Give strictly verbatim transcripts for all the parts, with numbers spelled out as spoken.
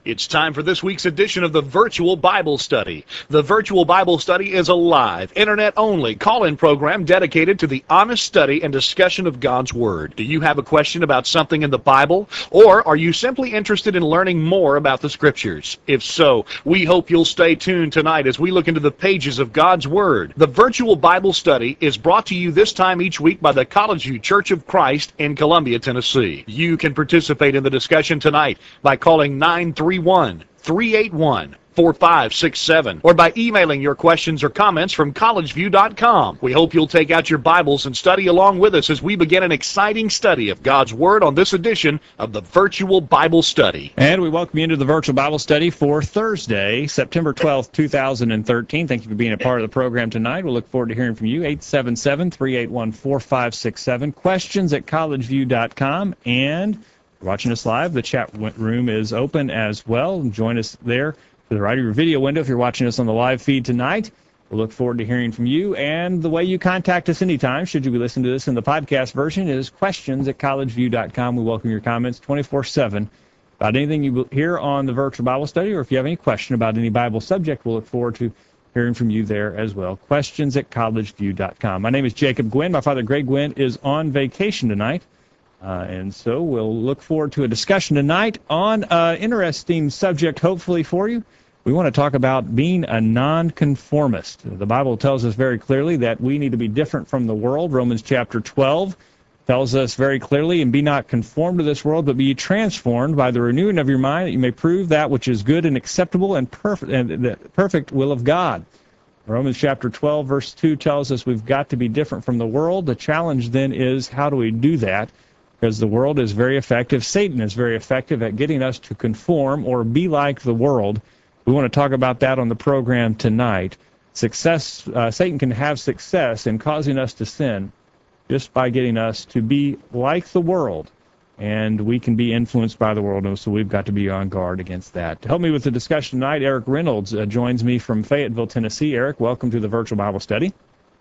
It's time for this week's edition of the Virtual Bible Study. The Virtual Bible Study is a live, internet-only call-in program dedicated to the honest study and discussion of God's Word. Do you have a question about something in the Bible? Or are you simply interested in learning more about the Scriptures? If so, we hope you'll stay tuned tonight as we look into the pages of God's Word. The Virtual Bible Study is brought to you this time each week by the College View Church of Christ in Columbia, Tennessee. You can participate in the discussion tonight by calling nine three one, three eight one, four five six seven or by emailing your questions or comments from college view dot com. We hope you'll take out your Bibles and study along with us as we begin an exciting study of God's Word on this edition of the Virtual Bible Study. And we welcome you into the Virtual Bible Study for Thursday, September twelfth, two thousand thirteen. Thank you for being a part of the program tonight. We'll look forward to hearing from you. eight seven seven, three eight one, four five six seven, questions at college view dot com, and watching us live, the chat room is open as well. Join us there to the right of your video window if you're watching us on the live feed tonight. We'll look forward to hearing from you. And the way you contact us anytime, should you be listening to this in the podcast version, is questions at college view dot com. We welcome your comments twenty-four seven about anything you hear on the Virtual Bible Study, or if you have any question about any Bible subject, we'll look forward to hearing from you there as well. Questions at college view dot com. My name is Jacob Gwynn. My father, Greg Gwynn, is on vacation tonight. Uh, and so we'll look forward to a discussion tonight on an interesting subject, hopefully, for you. We want to talk about being a nonconformist. The Bible tells us very clearly that we need to be different from the world. Romans chapter twelve tells us very clearly, and be not conformed to this world, but be ye transformed by the renewing of your mind, that you may prove that which is good and acceptable and perfect, and the perfect will of God. Romans chapter twelve, verse two tells us we've got to be different from the world. The challenge then is, how do we do that? Because the world is very effective. Satan is very effective at getting us to conform or be like the world. We want to talk about that on the program tonight. Success, uh, Satan can have success in causing us to sin just by getting us to be like the world, and we can be influenced by the world, so we've got to be on guard against that. To help me with the discussion tonight, Eric Reynolds uh, joins me from Fayetteville, Tennessee. Eric, welcome to the Virtual Bible Study.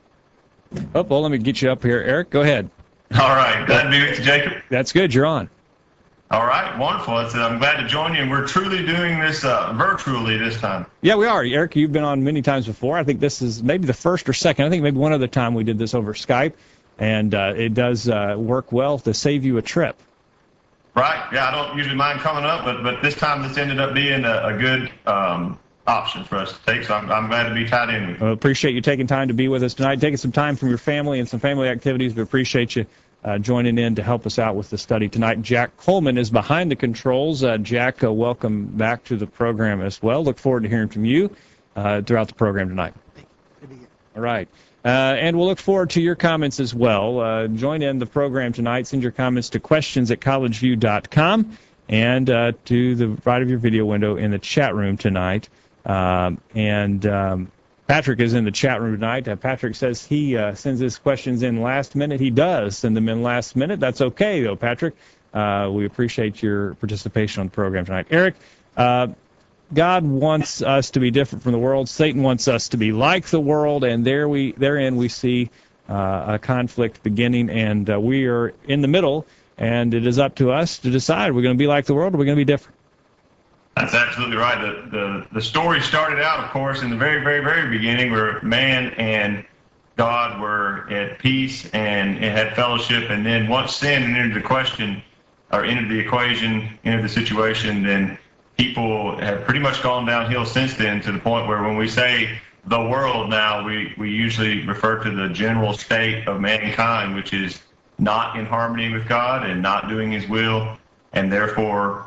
Oh, well, let me get you up here. Eric, go ahead. All right. Glad to be with you, Jacob. That's good. You're on. All right. Wonderful. I'm glad to join you, and we're truly doing this uh, virtually this time. Yeah, we are. Eric, you've been on many times before. I think this is maybe the first or second. I think maybe one other time we did this over Skype, and uh, it does uh, work well to save you a trip. Right. Yeah, I don't usually mind coming up, but but this time this ended up being a, a good um, option for us to take, so I'm, I'm glad to be tied in with you. Well, appreciate you taking time to be with us tonight, taking some time from your family and some family activities. We appreciate you uh, joining in to help us out with the study tonight. Jack Coleman is behind the controls. Uh, Jack, uh, welcome back to the program as well. Look forward to hearing from you uh, throughout the program tonight. Good to be here. All right. Uh, and we'll look forward to your comments as well. Uh, join in the program tonight. Send your comments to questions at college view dot com and uh, to the right of your video window in the chat room tonight. Um, and um, Patrick is in the chat room tonight. Uh, Patrick says he uh, sends his questions in last minute. He does send them in last minute. That's okay, though, Patrick. Uh, we appreciate your participation on the program tonight. Eric, uh, God wants us to be different from the world. Satan wants us to be like the world, and there we, therein we see uh, a conflict beginning, and uh, we are in the middle, and it is up to us to decide, we're going to be like the world, or we're going to be different. That's absolutely right. The, the the story started out, of course, in the very, very, very beginning, where man and God were at peace and, and had fellowship. And then once sin entered the question, or entered the equation, entered the situation, then people have pretty much gone downhill since then, to the point where when we say the world now, we, we usually refer to the general state of mankind, which is not in harmony with God and not doing His will, and therefore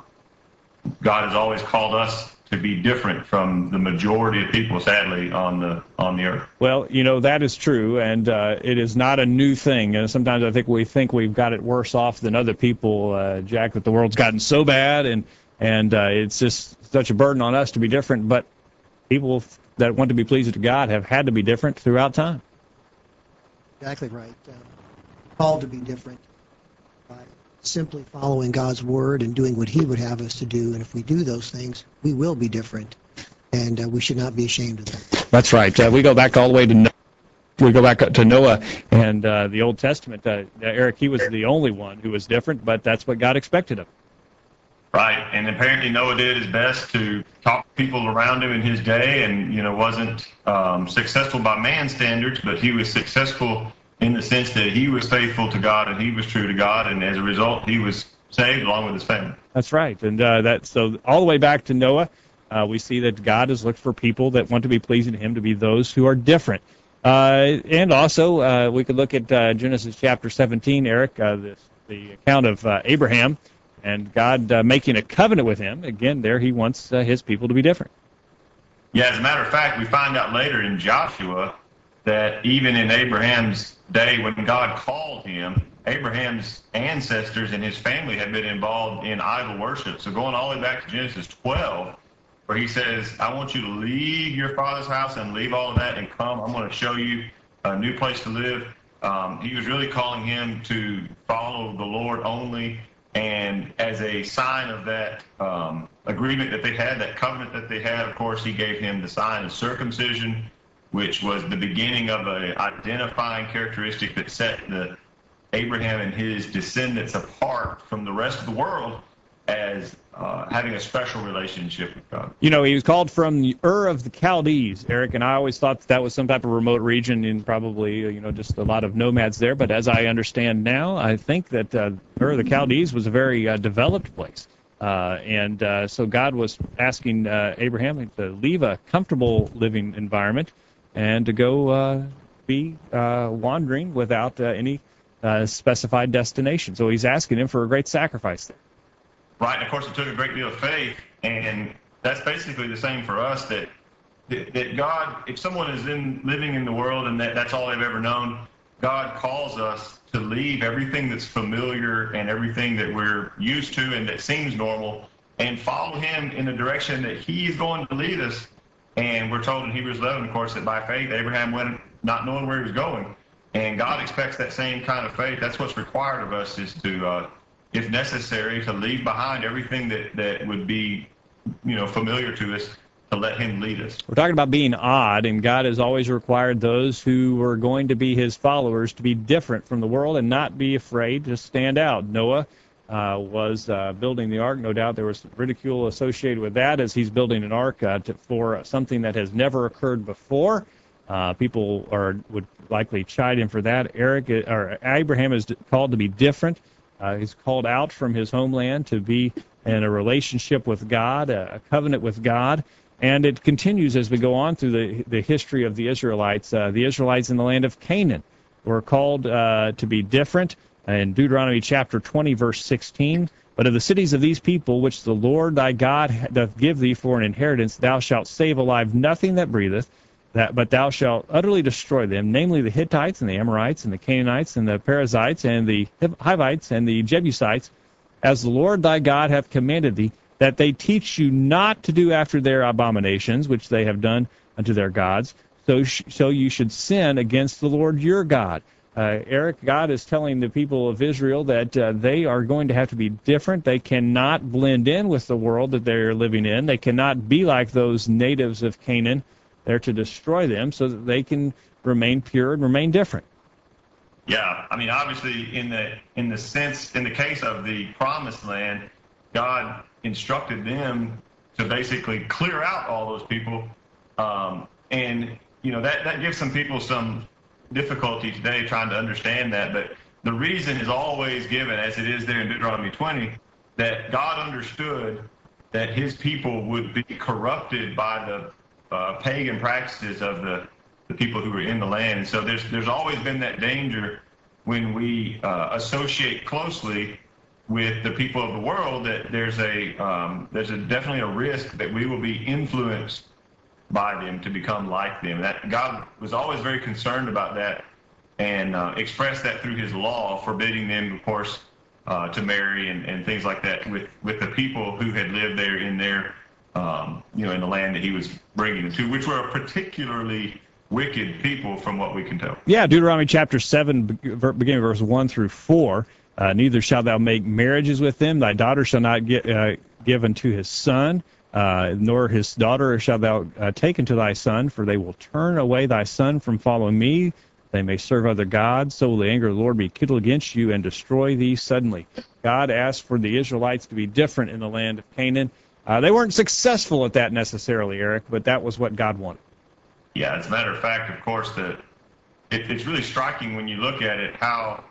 God has always called us to be different from the majority of people, sadly, on the on the earth. Well, you know, that is true, and uh, it is not a new thing. And sometimes I think we think we've got it worse off than other people, uh, Jack, that the world's gotten so bad, and, and uh, it's just such a burden on us to be different. But people that want to be pleasing to God have had to be different throughout time. Exactly right. Uh, called to be different by simply following God's word and doing what He would have us to do. And if we do those things, we will be different, and uh, we should not be ashamed of that. That's right. Uh, we go back all the way to Noah. We go back to Noah and uh, the Old Testament. Uh, Eric, he was the only one who was different, but that's what God expected of him. Right, and apparently Noah did his best to talk to people around him in his day, and you know wasn't um, successful by man's standards, but he was successful in the sense that he was faithful to God and he was true to God, and as a result, he was saved along with his family. That's right, and uh, that so all the way back to Noah, uh, we see that God has looked for people that want to be pleasing to Him to be those who are different. Uh, and also, uh, we could look at uh, Genesis chapter seventeen, Eric, uh, this, the account of uh, Abraham. And God uh, making a covenant with him. Again, there he wants uh, his people to be different. Yeah, as a matter of fact, we find out later in Joshua that even in Abraham's day when God called him, Abraham's ancestors and his family had been involved in idol worship. So going all the way back to Genesis twelve, where he says, I want you to leave your father's house and leave all of that and come. I'm going to show you a new place to live. Um, he was really calling him to follow the Lord only. And as a sign of that um, agreement that they had, that covenant that they had, of course, he gave him the sign of circumcision, which was the beginning of an identifying characteristic that set the Abraham and his descendants apart from the rest of the world as uh, having a special relationship with God. You know, he was called from the Ur of the Chaldees, Eric, and I always thought that, that was some type of remote region and probably, you know, just a lot of nomads there. But as I understand now, I think that uh, Ur of the Chaldees was a very uh, developed place. Uh, and uh, so God was asking uh, Abraham to leave a comfortable living environment and to go uh, be uh, wandering without uh, any uh, specified destination. So he's asking him for a great sacrifice there. Right, and of course it took a great deal of faith, and that's basically the same for us, that that, that God, if someone is in living in the world and that, that's all they've ever known, God calls us to leave everything that's familiar and everything that we're used to and that seems normal and follow him in the direction that he's going to lead us. And we're told in Hebrews eleven, of course, that by faith Abraham went not knowing where he was going. And God expects that same kind of faith. That's what's required of us, is to uh, if necessary, to leave behind everything that, that would be, you know, familiar to us, to let him lead us. We're talking about being odd, and God has always required those who are going to be his followers to be different from the world and not be afraid to stand out. Noah uh, was uh, building the ark. No doubt there was ridicule associated with that, as he's building an ark uh, to, for something that has never occurred before. Uh, people are would likely chide him for that. Eric, or Abraham is called to be different. Uh, he's called out from his homeland to be in a relationship with God, a, a covenant with God. And it continues as we go on through the, the history of the Israelites. Uh, the Israelites in the land of Canaan were called uh, to be different. In Deuteronomy chapter twenty, verse sixteen, but of the cities of these people, which the Lord thy God doth give thee for an inheritance, thou shalt save alive nothing that breatheth, that, but thou shalt utterly destroy them, namely the Hittites and the Amorites and the Canaanites and the Perizzites and the Hivites and the Jebusites, as the Lord thy God hath commanded thee, that they teach you not to do after their abominations, which they have done unto their gods, so sh- so you should sin against the Lord your God. Uh, Eric, God is telling the people of Israel that uh, they are going to have to be different. They cannot blend in with the world that they're living in. They cannot be like those natives of Canaan. They're to destroy them so that they can remain pure and remain different. Yeah, I mean, obviously, in the in the sense, in the case of the Promised Land, God instructed them to basically clear out all those people, um, and you know that that gives some people some difficulty today trying to understand that. But the reason is always given, as it is there in Deuteronomy twenty, that God understood that His people would be corrupted by the uh, pagan practices of the the people who were in the land. And so there's there's always been that danger when we uh, associate closely with the people of the world, that there's a um, there's a definitely a risk that we will be influenced by them to become like them. That God was always very concerned about that, and uh, expressed that through His law, forbidding them, of course, uh, to marry and, and things like that with with the people who had lived there in their um, you know in the land that He was bringing them to, which were a particularly wicked people from what we can tell. Yeah, Deuteronomy chapter seven, beginning verse one through four. Uh, neither shalt thou make marriages with them. Thy daughter shall not get uh, give unto his son, uh, nor his daughter shalt thou uh, take unto thy son, for they will turn away thy son from following me, They may serve other gods, so will the anger of the Lord be kindled against you and destroy thee suddenly. God asked for the Israelites to be different in the land of Canaan. Uh, they weren't successful at that necessarily, Eric, but that was what God wanted. Yeah, as a matter of fact, of course, that it, it's really striking when you look at it how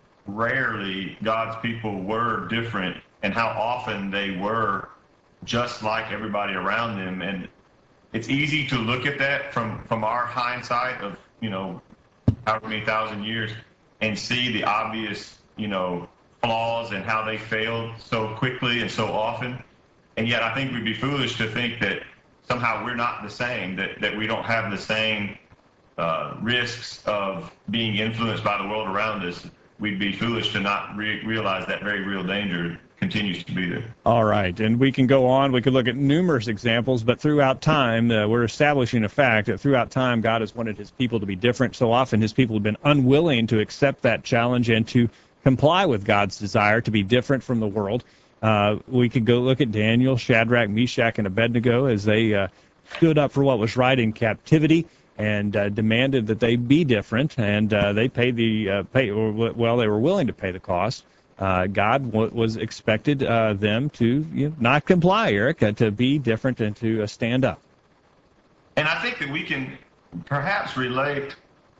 rarely God's people were different and how often they were just like everybody around them. And it's easy to look at that from, from our hindsight of, you know, however many thousand years and see the obvious, you know, flaws and how they failed so quickly and so often. And yet I think we'd be foolish to think that somehow we're not the same, that, that we don't have the same uh, risks of being influenced by the world around us. We'd be foolish to not re- realize that very real danger continues to be there. All right, and we can go on. We could look at numerous examples, but throughout time, uh, we're establishing a fact that throughout time, God has wanted his people to be different. So often his people have been unwilling to accept that challenge and to comply with God's desire to be different from the world. Uh, we could go look at Daniel, Shadrach, Meshach, and Abednego as they uh, stood up for what was right in captivity and uh, demanded that they be different, and uh, they paid the uh, pay. Or, well, they were willing to pay the cost. Uh, God w- was expected uh, them to you know, not comply, Eric, uh, to be different and to uh, stand up. And I think that we can perhaps relate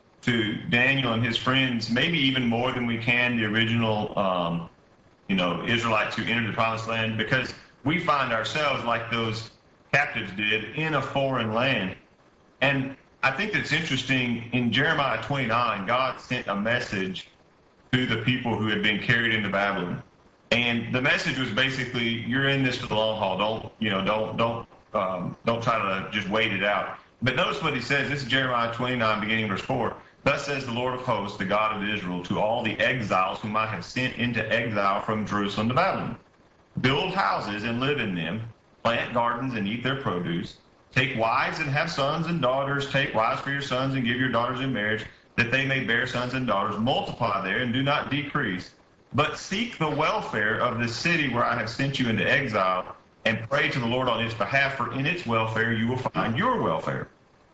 to Daniel and his friends, maybe even more than we can the original, um, you know, Israelites who entered the Promised Land, because we find ourselves like those captives did in a foreign land. And I think that's interesting. In Jeremiah twenty-nine, God sent a message to the people who had been carried into Babylon. And the message was basically, you're in this for the long haul. Don't, you know, don't, don't, um, don't try to just wait it out. But notice what he says. This is Jeremiah twenty-nine, beginning verse four. Thus says the Lord of hosts, the God of Israel, to all the exiles whom I have sent into exile from Jerusalem to Babylon. Build houses and live in them, plant gardens and eat their produce, take wives and have sons and daughters, take wives for your sons and give your daughters in marriage, that they may bear sons and daughters, multiply there and do not decrease. But seek the welfare of the city where I have sent you into exile, and pray to the Lord on its behalf, for in its welfare you will find your welfare.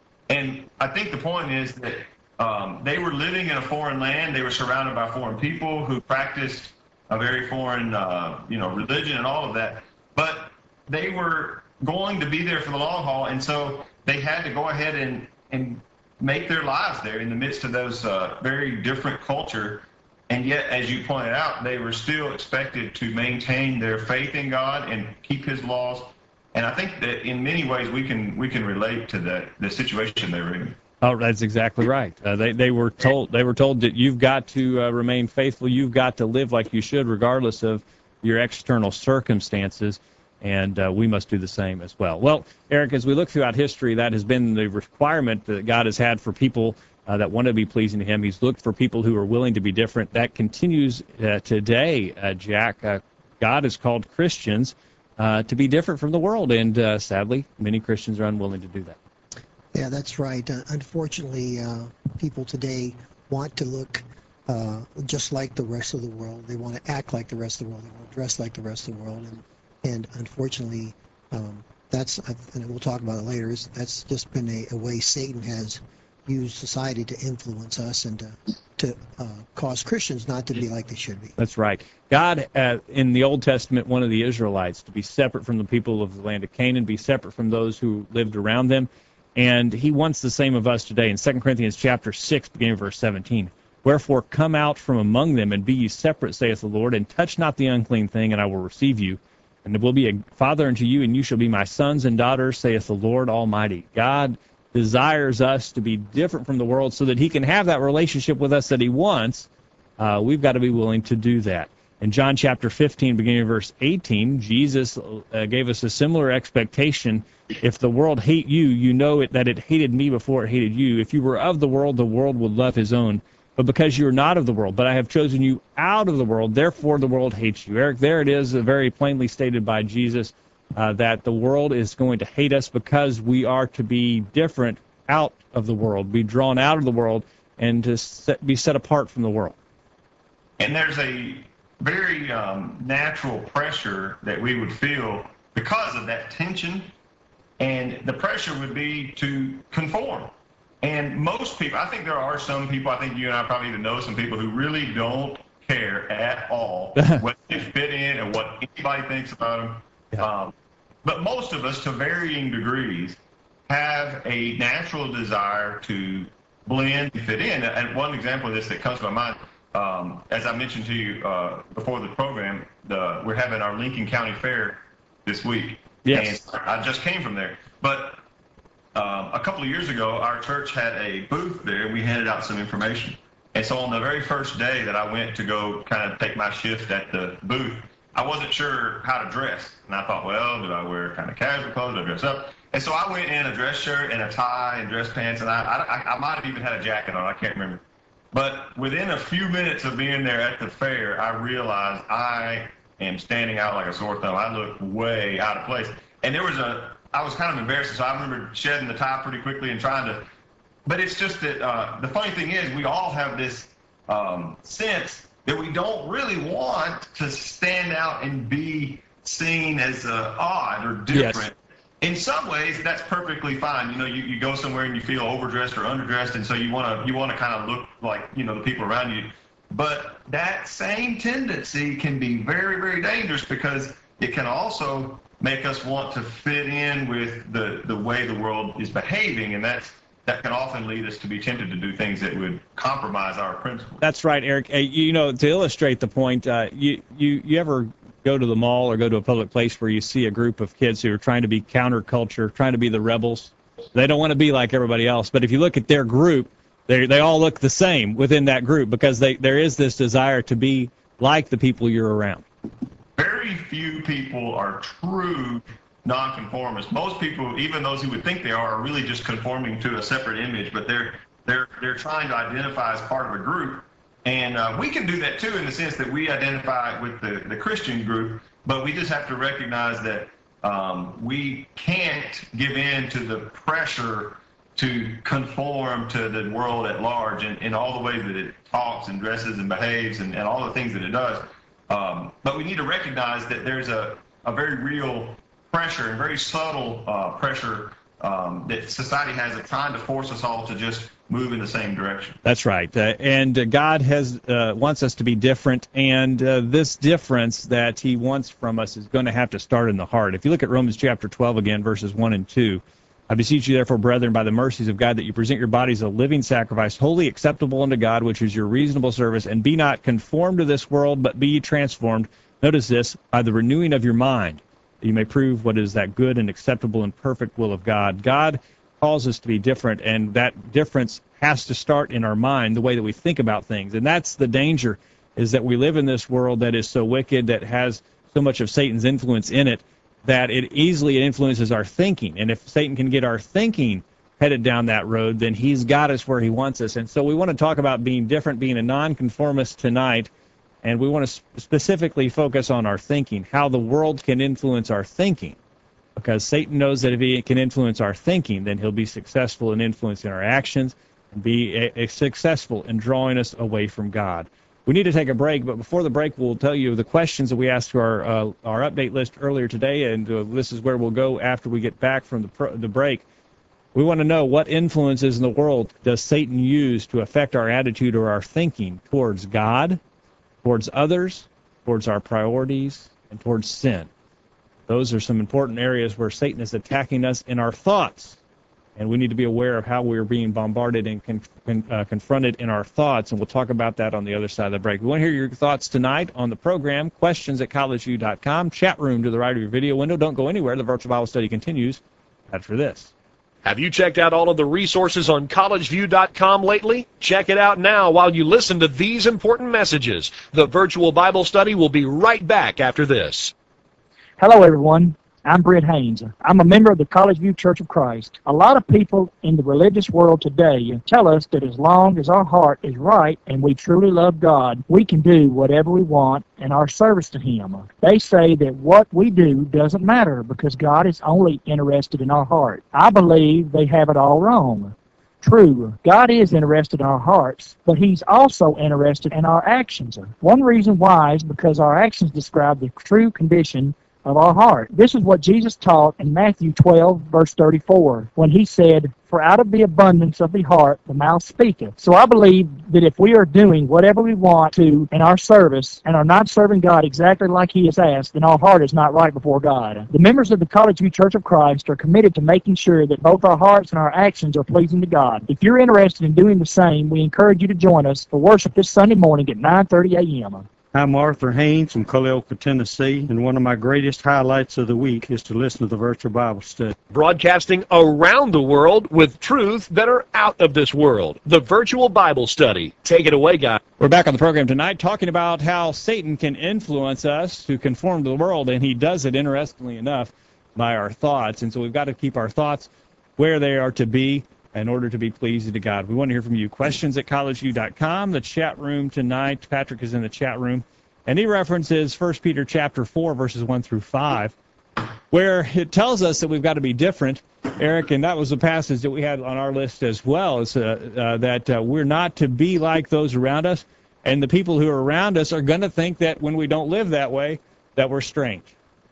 And I think the point is that um, they were living in a foreign land. They were surrounded by foreign people who practiced a very foreign, uh, you know, religion and all of that. But they were going to be there for the long haul, and so they had to go ahead and, and make their lives there in the midst of those uh, very different culture. And yet, as you pointed out, they were still expected to maintain their faith in God and keep his laws. And I think that in many ways we can we can relate to the, the situation they were in. Oh, that's exactly right. Uh, they they were told they were told that you've got to uh, remain faithful. You've got to live like you should, regardless of your external circumstances. And uh, we must do the same as well. Well, Eric, as we look throughout history, that has been the requirement that God has had for people uh, that want to be pleasing to him. He's looked for people who are willing to be different. That continues uh, today, uh, Jack. Uh, God has called Christians uh, to be different from the world, and uh, sadly, many Christians are unwilling to do that. Yeah, that's right. Uh, unfortunately, uh, people today want to look uh, just like the rest of the world. They want to act like the rest of the world. They want to dress like the rest of the world. And, and unfortunately, um, that's, and we'll talk about it later, is that's just been a, a way Satan has used society to influence us and to, to uh, cause Christians not to be like they should be. That's right. God, uh, in the Old Testament, wanted the Israelites to be separate from the people of the land of Canaan, be separate from those who lived around them. And he wants the same of us today. In Second Corinthians chapter six, beginning of verse seventeen, wherefore come out from among them, and be ye separate, saith the Lord, and touch not the unclean thing, and I will receive you. And there will be a father unto you, and you shall be my sons and daughters, saith the Lord Almighty. God desires us to be different from the world so that he can have that relationship with us that he wants. Uh, we've got to be willing to do that. In John chapter fifteen, beginning of verse eighteen, Jesus uh, gave us a similar expectation. If the world hate you, you know it, that it hated me before it hated you. If you were of the world, the world would love his own. But because you are not of the world, but I have chosen you out of the world, therefore the world hates you. Eric, there it is, uh, very plainly stated by Jesus, uh, that the world is going to hate us because we are to be different out of the world, be drawn out of the world, and to set, be set apart from the world. And there's a very um, natural pressure that we would feel because of that tension. And the pressure would be to conform. And most people, I think there are some people, I think you and I probably even know some people who really don't care at all what they fit in and what anybody thinks about them. Yeah. Um, but most of us, to varying degrees, have a natural desire to blend and fit in. And one example of this that comes to my mind, um, as I mentioned to you uh, before the program, the, we're having our Lincoln County Fair this week. Yes. And I just came from there. But um, a couple of years ago, our church had a booth there, and we handed out some information. And so on the very first day that I went to go kind of take my shift at the booth, I wasn't sure how to dress. And I thought, well, do I wear kind of casual clothes? Do I dress up? And so I went in a dress shirt and a tie and dress pants, and I, I, I might have even had a jacket on. I can't remember. But within a few minutes of being there at the fair, I realized I am standing out like a sore thumb. I look way out of place. And there was a, I was kind of embarrassed, so I remember shedding the tie pretty quickly and trying to, but it's just that uh, the funny thing is we all have this um, sense that we don't really want to stand out and be seen as uh, odd or different. Yes. In some ways, that's perfectly fine. You know, you, you go somewhere and you feel overdressed or underdressed, and so you want to you want to kind of look like, you know, the people around you. But that same tendency can be very, very dangerous, because it can also make us want to fit in with the, the way the world is behaving, and that's that can often lead us to be tempted to do things that would compromise our principles. That's right, Eric. Hey, you know, to illustrate the point, uh, you, you, you ever go to the mall or go to a public place where you see a group of kids who are trying to be counterculture, trying to be the rebels? They don't want to be like everybody else. But if you look at their group, they they all look the same within that group, because they there is this desire to be like the people you're around. Very few people are true nonconformists. Most people, even those who would think they are, are really just conforming to a separate image, but they're they're they're trying to identify as part of a group. And uh, we can do that too, in the sense that we identify with the, the Christian group, but we just have to recognize that um, we can't give in to the pressure to conform to the world at large in, in all the ways that it talks and dresses and behaves and, and all the things that it does. Um, but we need to recognize that there's a, a very real pressure and very subtle uh, pressure um, that society has of trying to force us all to just move in the same direction. That's right. Uh, and uh, God has uh, wants us to be different, and uh, this difference that he wants from us is going to have to start in the heart. If you look at Romans chapter twelve again, verses one and two, I beseech you therefore, brethren, by the mercies of God, that you present your bodies a living sacrifice, wholly acceptable unto God, which is your reasonable service, and be not conformed to this world, but be ye transformed, notice this, by the renewing of your mind, that you may prove what is that good and acceptable and perfect will of God. God calls us to be different, and that difference has to start in our mind, the way that we think about things. And that's the danger, is that we live in this world that is so wicked, that has so much of Satan's influence in it, that it easily influences our thinking. And if Satan can get our thinking headed down that road, then he's got us where he wants us. And so we want to talk about being different, being a nonconformist tonight, and we want to specifically focus on our thinking, how the world can influence our thinking. Because Satan knows that if he can influence our thinking, then he'll be successful in influencing our actions and be a, a successful in drawing us away from God. We need to take a break, but before the break, we'll tell you the questions that we asked to our uh, our update list earlier today, and uh, this is where we'll go after we get back from the pro- the break. We want to know, what influences in the world does Satan use to affect our attitude or our thinking towards God, towards others, towards our priorities, and towards sin. Those are some important areas where Satan is attacking us in our thoughts, and we need to be aware of how we're being bombarded and con- con- uh, confronted in our thoughts, and we'll talk about that on the other side of the break. We want to hear your thoughts tonight on the program, questions at college view dot com, chat room to the right of your video window. Don't go anywhere. The virtual Bible study continues after this. Have you checked out all of the resources on college view dot com lately? Check it out now while you listen to these important messages. The virtual Bible study will be right back after this. Hello, everyone. I'm Britt Haynes. I'm a member of the College View Church of Christ. A lot of people in the religious world today tell us that as long as our heart is right and we truly love God, we can do whatever we want in our service to Him. They say that what we do doesn't matter because God is only interested in our heart. I believe they have it all wrong. True, God is interested in our hearts, but He's also interested in our actions. One reason why is because our actions describe the true condition of our heart. This is what Jesus taught in Matthew twelve, verse thirty-four, when he said, "For out of the abundance of the heart the mouth speaketh." So I believe that if we are doing whatever we want to in our service and are not serving God exactly like he has asked, then our heart is not right before God. The members of the College View Church of Christ are committed to making sure that both our hearts and our actions are pleasing to God. If you're interested in doing the same, we encourage you to join us for worship this Sunday morning at nine thirty a.m. I'm Arthur Haynes from Culleoka, Tennessee, and one of my greatest highlights of the week is to listen to the virtual Bible study. Broadcasting around the world with truths that are out of this world. The virtual Bible study. Take it away, guys. We're back on the program tonight talking about how Satan can influence us to conform to the world, and he does it, interestingly enough, by our thoughts. And so we've got to keep our thoughts where they are to be in order to be pleasing to God. We want to hear from you. Questions at college view dot com. The chat room tonight. Patrick is in the chat room. And he references First Peter chapter four, verses one through five, where it tells us that we've got to be different, Eric, and that was a passage that we had on our list as well, is uh, uh, that uh, we're not to be like those around us, and the people who are around us are going to think that when we don't live that way, that we're strange.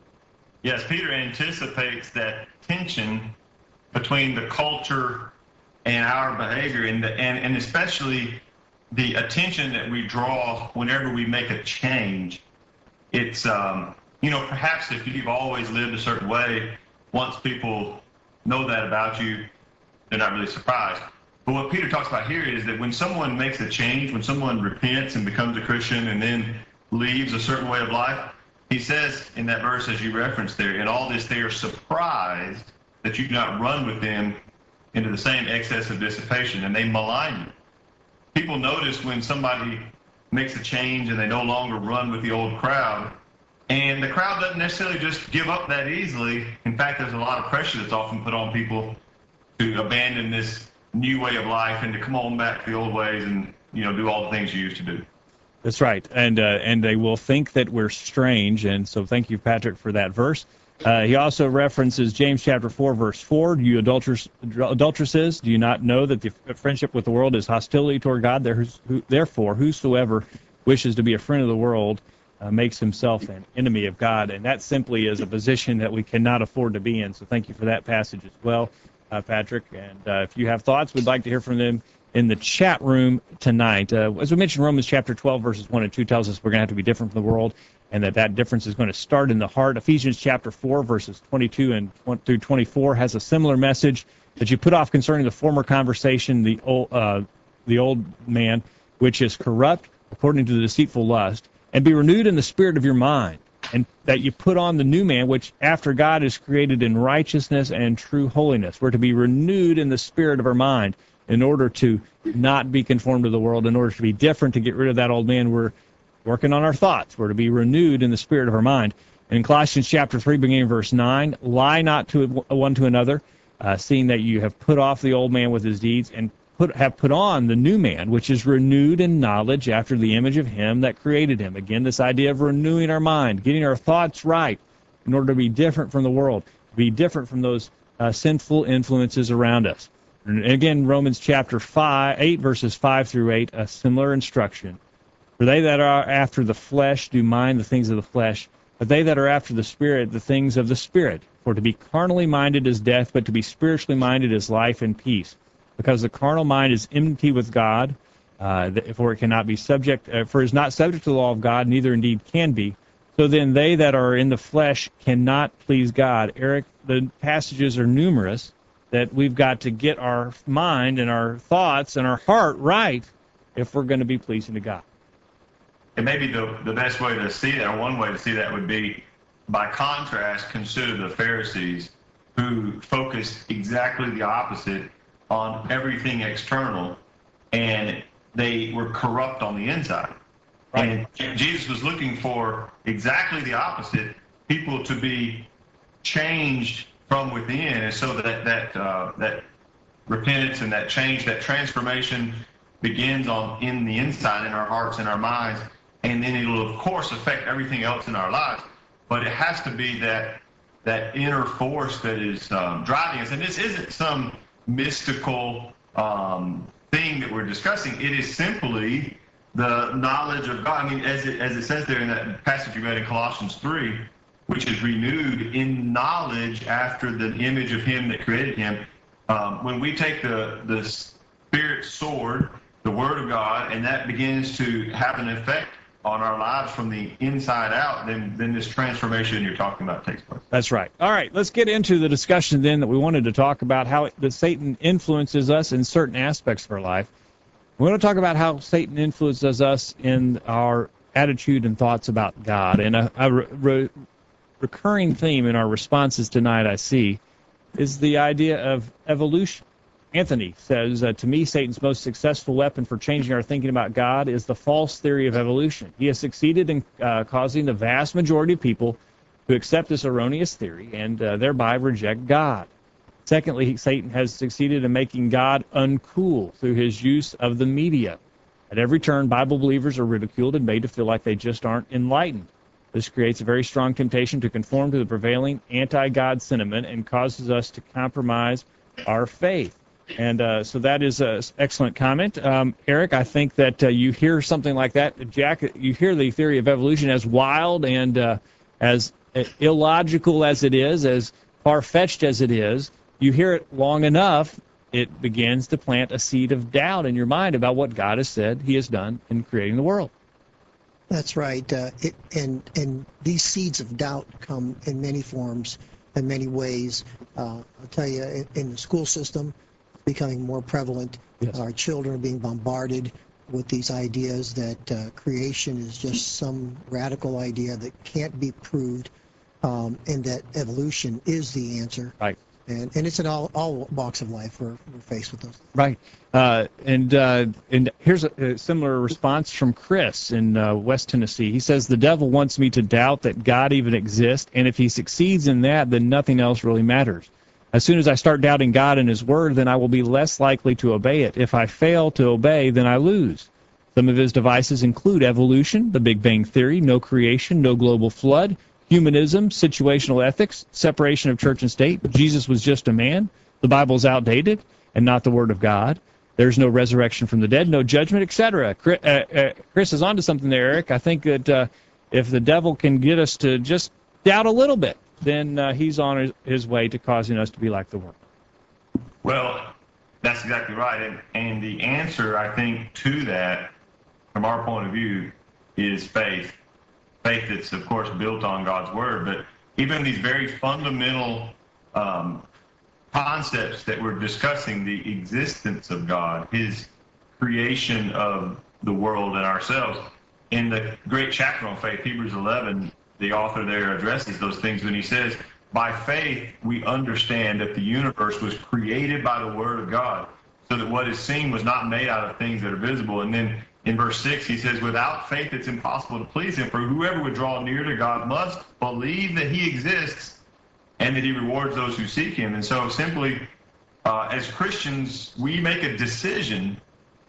Yes, Peter anticipates that tension between the culture and our behavior, and, the, and, and especially the attention that we draw whenever we make a change. It's, um, you know, perhaps if you've always lived a certain way, once people know that about you, they're not really surprised. But what Peter talks about here is that when someone makes a change, when someone repents and becomes a Christian and then leaves a certain way of life, he says in that verse, as you referenced there, in all this they are surprised that you do not run with them into the same excess of dissipation, and they malign you. People notice when somebody makes a change and they no longer run with the old crowd, and the crowd doesn't necessarily just give up that easily. In fact, there's a lot of pressure that's often put on people to abandon this new way of life and to come on back to the old ways and, you know, do all the things you used to do. That's right, and uh, and they will think that we're strange, and so thank you, Patrick, for that verse. Uh, he also references James chapter four, verse four. Do you adulterers, adulteresses, do you not know that the friendship with the world is hostility toward God? Therefore, whosoever wishes to be a friend of the world uh, makes himself an enemy of God. And that simply is a position that we cannot afford to be in. So thank you for that passage as well, uh, Patrick. And uh, if you have thoughts, we'd like to hear from them in the chat room tonight. Uh, as we mentioned, Romans chapter twelve, verses one and two tells us we're going to have to be different from the world, and that that difference is going to start in the heart. Ephesians chapter four, verses twenty-two and through twenty-four has a similar message, that you put off concerning the former conversation, the old, uh, the old man, which is corrupt according to the deceitful lust, and be renewed in the spirit of your mind, and that you put on the new man, which after God is created in righteousness and true holiness. We're to be renewed in the spirit of our mind in order to not be conformed to the world, in order to be different, to get rid of that old man. We're working on our thoughts. We're to be renewed in the spirit of our mind. And in Colossians chapter three, beginning verse nine, lie not to one to another, uh, seeing that you have put off the old man with his deeds, and put have put on the new man, which is renewed in knowledge after the image of him that created him. Again, this idea of renewing our mind, getting our thoughts right in order to be different from the world, to be different from those uh, sinful influences around us. And again, Romans chapter five, eight, verses five through eight, a similar instruction. For they that are after the flesh do mind the things of the flesh, but they that are after the Spirit, the things of the Spirit. For to be carnally minded is death, but to be spiritually minded is life and peace. Because the carnal mind is enmity with God, uh, for it cannot be subject, uh, for it is not subject to the law of God, neither indeed can be. So then they that are in the flesh cannot please God. Eric, the passages are numerous that we've got to get our mind and our thoughts and our heart right if we're going to be pleasing to God. And maybe the, the best way to see that, or one way to see that, would be, by contrast, consider the Pharisees, who focused exactly the opposite on everything external, and they were corrupt on the inside. Right. And Jesus was looking for exactly the opposite, people to be changed from within, and so that that uh, that repentance and that change, that transformation begins on in the inside, in our hearts and our minds, and then it'll of course affect everything else in our lives. But it has to be that that inner force that is um, driving us. And this isn't some mystical um, thing that we're discussing. It is simply the knowledge of God. I mean, as it as it says there in that passage you read in Colossians three, which is renewed in knowledge after the image of him that created him. Um, when we take the, the Spirit sword, the Word of God, and that begins to have an effect on our lives from the inside out, then then this transformation you're talking about takes place. That's right. All right, let's get into the discussion then that we wanted to talk about how it, that Satan influences us in certain aspects of our life. We want to talk about how Satan influences us in our attitude and thoughts about God. And a, a re, re, recurring theme in our responses tonight, I see, is the idea of evolution. Anthony says, uh, to me, Satan's most successful weapon for changing our thinking about God is the false theory of evolution. He has succeeded in uh, causing the vast majority of people to accept this erroneous theory and uh, thereby reject God. Secondly, Satan has succeeded in making God uncool through his use of the media. At every turn, Bible believers are ridiculed and made to feel like they just aren't enlightened. This creates a very strong temptation to conform to the prevailing anti-God sentiment and causes us to compromise our faith. And uh, so that is an excellent comment. Um, Eric, I think that uh, you hear something like that. Jack, you hear the theory of evolution as wild and uh, as illogical as it is, as far-fetched as it is. You hear it long enough, it begins to plant a seed of doubt in your mind about what God has said he has done in creating the world. That's right. Uh, it, and, and these seeds of doubt come in many forms, in many ways. Uh, I'll tell you, in, in the school system, becoming more prevalent. Yes. Our children are being bombarded with these ideas that uh, creation is just some radical idea that can't be proved, um, and that evolution is the answer. Right. And and it's in all, all walks of life we're, we're faced with those. Right. Uh, and uh, and here's a, a similar response from Chris in uh, West Tennessee. He says, the devil wants me to doubt that God even exists, and if he succeeds in that, then nothing else really matters. As soon as I start doubting God and his word, then I will be less likely to obey it. If I fail to obey, then I lose. Some of his devices include evolution, the Big Bang Theory, no creation, no global flood, humanism, situational ethics, separation of church and state, Jesus was just a man, the Bible's outdated and not the word of God, there's no resurrection from the dead, no judgment, et cetera. Chris, uh, uh, Chris is onto something there, Eric. I think that uh, if the devil can get us to just doubt a little bit, then uh, he's on his, his way to causing us to be like the world. Well, that's exactly right. And, and the answer, I think, to that, from our point of view, is faith. Faith that's, of course, built on God's word. But even these very fundamental um, concepts that we're discussing, the existence of God, his creation of the world and ourselves, in the great chapter on faith, Hebrews eleven, the author there addresses those things when he says, by faith we understand that the universe was created by the word of God, so that what is seen was not made out of things that are visible. And then in verse six he says, without faith it's impossible to please him, for whoever would draw near to God must believe that he exists and that he rewards those who seek him. And so simply, uh, as Christians, we make a decision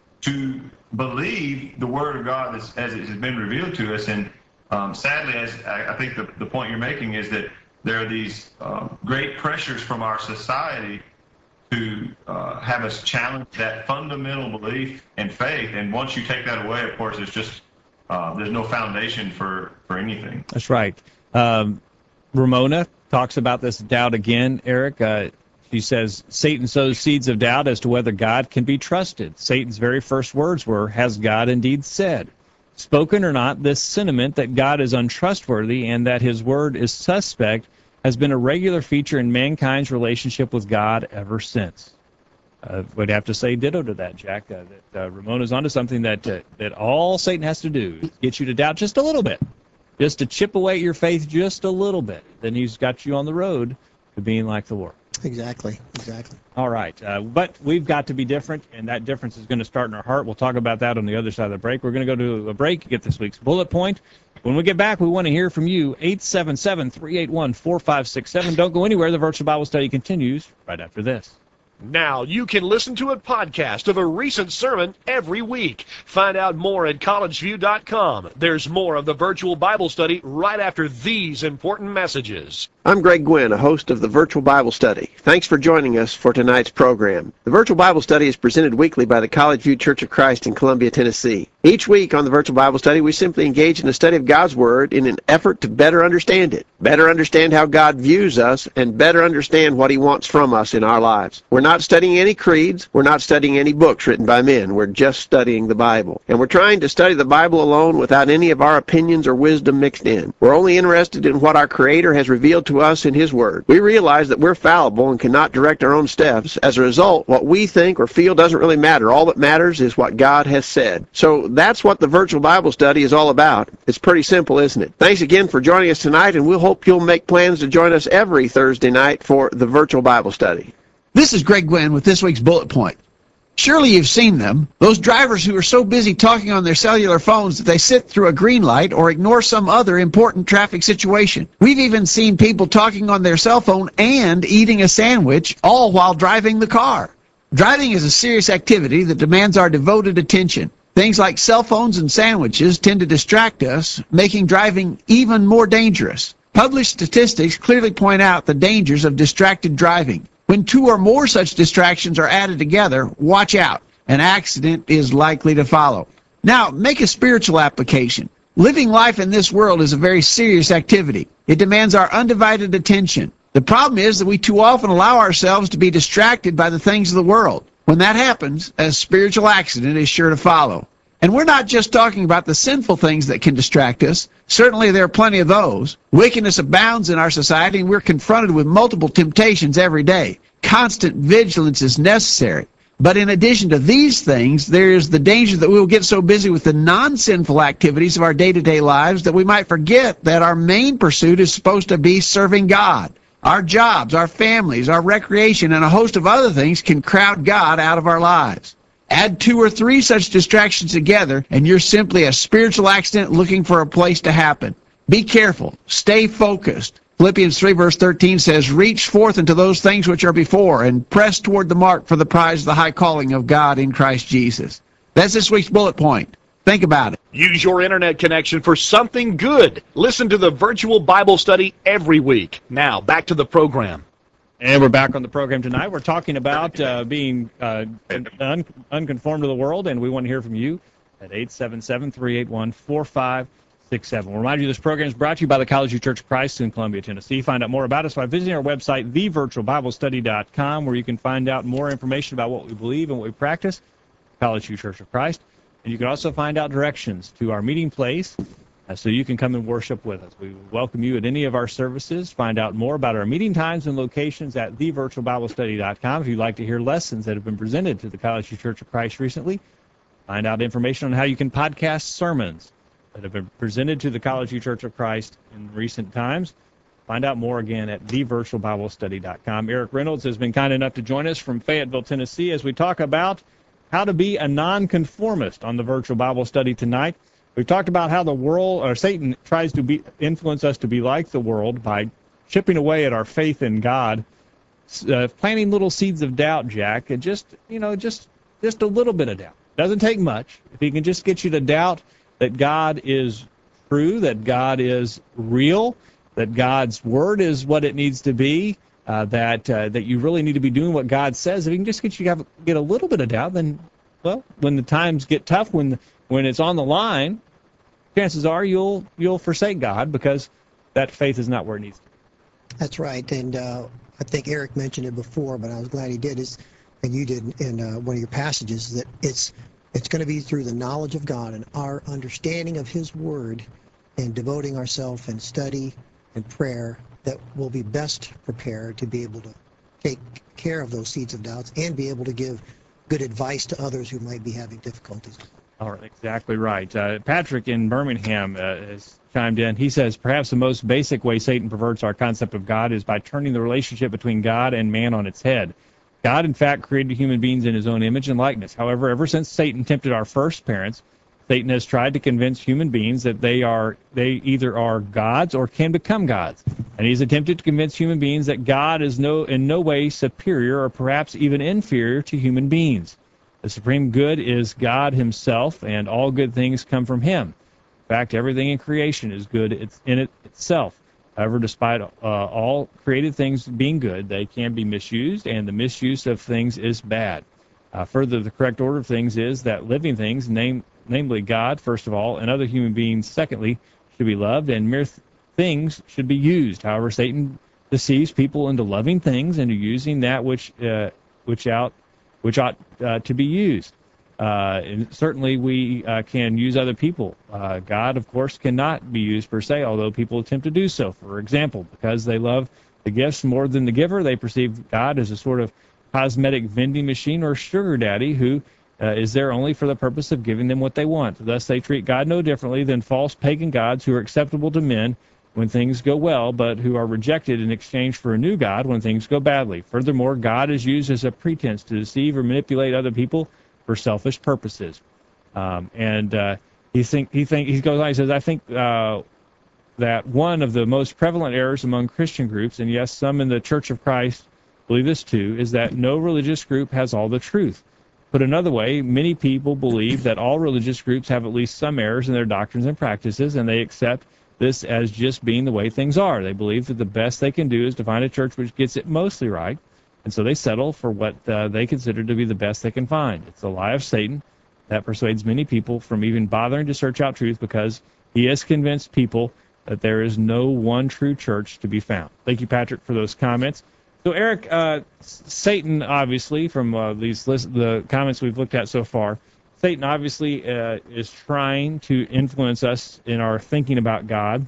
to believe the word of God as, as it has been revealed to us. And Um, sadly, as I, I think the, the point you're making is that there are these uh, great pressures from our society to uh, have us challenge that fundamental belief and faith. And once you take that away, of course, it's just uh, there's no foundation for, for anything. That's right. Um, Ramona talks about this doubt again, Eric. Uh, she says, Satan sows seeds of doubt as to whether God can be trusted. Satan's very first words were, has God indeed said? Spoken or not, this sentiment that God is untrustworthy and that his word is suspect has been a regular feature in mankind's relationship with God ever since. Uh, would have to say ditto to that, Jack. Uh, that uh, Ramona's onto something that uh, that all Satan has to do is get you to doubt just a little bit, just to chip away at your faith just a little bit. Then he's got you on the road to being like the world. Exactly, exactly. All right, uh, but we've got to be different, and that difference is going to start in our heart. We'll talk about that on the other side of the break. We're going to go to a break, get this week's bullet point. When we get back, we want to hear from you, eight seven seven, three eight one, four five six seven. Don't go anywhere. The Virtual Bible Study continues right after this. Now you can listen to a podcast of a recent sermon every week. Find out more at college view dot com. There's more of the Virtual Bible Study right after these important messages. I'm Greg Gwynn, a host of the Virtual Bible Study. Thanks for joining us for tonight's program. The Virtual Bible Study is presented weekly by the College View Church of Christ in Columbia, Tennessee. Each week on the Virtual Bible Study, we simply engage in a study of God's Word in an effort to better understand it, better understand how God views us, and better understand what He wants from us in our lives. We're not studying any creeds. We're not studying any books written by men. We're just studying the Bible. And we're trying to study the Bible alone without any of our opinions or wisdom mixed in. We're only interested in what our Creator has revealed to us in His Word. We realize that we're fallible and cannot direct our own steps. As a result, what we think or feel doesn't really matter. All that matters is what God has said. So that's what the Virtual Bible Study is all about. It's pretty simple, isn't it? Thanks again for joining us tonight, and we'll hope you'll make plans to join us every Thursday night for the Virtual Bible Study. This is Greg Gwynn with this week's Bullet Point. Surely you've seen them, those drivers who are so busy talking on their cellular phones that they sit through a green light or ignore some other important traffic situation. We've even seen people talking on their cell phone and eating a sandwich, all while driving the car. Driving is a serious activity that demands our devoted attention. Things like cell phones and sandwiches tend to distract us, making driving even more dangerous. Published statistics clearly point out the dangers of distracted driving. When two or more such distractions are added together, watch out. An accident is likely to follow. Now, make a spiritual application. Living life in this world is a very serious activity. It demands our undivided attention. The problem is that we too often allow ourselves to be distracted by the things of the world. When that happens, a spiritual accident is sure to follow. And we're not just talking about the sinful things that can distract us. Certainly there are plenty of those. Wickedness abounds in our society, and we're confronted with multiple temptations every day. Constant vigilance is necessary. But in addition to these things, there is the danger that we will get so busy with the non-sinful activities of our day-to-day lives that we might forget that our main pursuit is supposed to be serving God. Our jobs, our families, our recreation, and a host of other things can crowd God out of our lives. Add two or three such distractions together, and you're simply a spiritual accident looking for a place to happen. Be careful. Stay focused. Philippians three verse thirteen says, "Reach forth into those things which are before, and press toward the mark for the prize of the high calling of God in Christ Jesus." That's this week's bullet point. Think about it. Use your internet connection for something good. Listen to the Virtual Bible Study every week. Now, back to the program. And we're back on the program tonight. We're talking about uh, being uh, un unconformed to the world, and we want to hear from you at eight seven seven, three eight one, four five six seven. We'll remind you this program is brought to you by the College View Church of Christ in Columbia, Tennessee. Find out more about us by visiting our website, the virtual bible study dot com, where you can find out more information about what we believe and what we practice, College View Church of Christ. And you can also find out directions to our meeting place uh, so you can come and worship with us. We welcome you at any of our services. Find out more about our meeting times and locations at the virtual bible study dot com. If you'd like to hear lessons that have been presented to the College View Church of Christ recently, find out information on how you can podcast sermons that have been presented to the College View Church of Christ in recent times. Find out more again at the virtual bible study dot com. Eric Reynolds has been kind enough to join us from Fayetteville, Tennessee, as we talk about how to be a nonconformist on the Virtual Bible Study tonight. We've talked about how the world, or Satan, tries to be, influence us to be like the world by chipping away at our faith in God, uh, planting little seeds of doubt, Jack, and just, you know, just, just a little bit of doubt. Doesn't take much. If he can just get you to doubt that God is true, that God is real, that God's word is what it needs to be, Uh, that uh, that you really need to be doing what God says. If he can just get you to have, get a little bit of doubt, then, well, when the times get tough, when when it's on the line, chances are you'll you'll forsake God because that faith is not where it needs to be. That's right, and uh, I think Eric mentioned it before, but I was glad he did. Is and you did in uh, one of your passages that it's it's going to be through the knowledge of God and our understanding of His Word, and devoting ourselves in study and prayer that we'll be best prepared to be able to take care of those seeds of doubts and be able to give good advice to others who might be having difficulties. All right, exactly right. Uh, Patrick in Birmingham uh, has chimed in. He says, perhaps the most basic way Satan perverts our concept of God is by turning the relationship between God and man on its head. God, in fact, created human beings in his own image and likeness. However, ever since Satan tempted our first parents, Satan has tried to convince human beings that they are they either are gods or can become gods. And he's attempted to convince human beings that God is no in no way superior or perhaps even inferior to human beings. The supreme good is God himself, and all good things come from him. In fact, everything in creation is good in it itself. However, despite uh, all created things being good, they can be misused, and the misuse of things is bad. Uh, further, the correct order of things is that living things, name, namely God, first of all, and other human beings, secondly, should be loved, and mere th- things should be used. However, Satan deceives people into loving things and using that which uh, which out which ought uh, to be used. Uh, and certainly, we uh, can use other people. Uh, God, of course, cannot be used per se, although people attempt to do so. For example, because they love the gifts more than the giver, they perceive God as a sort of cosmetic vending machine or sugar daddy who uh, is there only for the purpose of giving them what they want. Thus, they treat God no differently than false pagan gods who are acceptable to men when things go well, but who are rejected in exchange for a new God when things go badly. Furthermore, God is used as a pretense to deceive or manipulate other people for selfish purposes. Um, and uh, he think he think he goes on. He says, "I think uh, that one of the most prevalent errors among Christian groups, and yes, some in the Church of Christ believe this too, is that no religious group has all the truth. Put another way, many people believe that all religious groups have at least some errors in their doctrines and practices, and they accept this as just being the way things are. They believe that the best they can do is to find a church which gets it mostly right, and so they settle for what uh, they consider to be the best they can find. It's a lie of Satan that persuades many people from even bothering to search out truth because he has convinced people that there is no one true church to be found." Thank you, Patrick, for those comments. So, Eric, uh, Satan, obviously, from uh, these list, the comments we've looked at so far, Satan obviously uh, is trying to influence us in our thinking about God,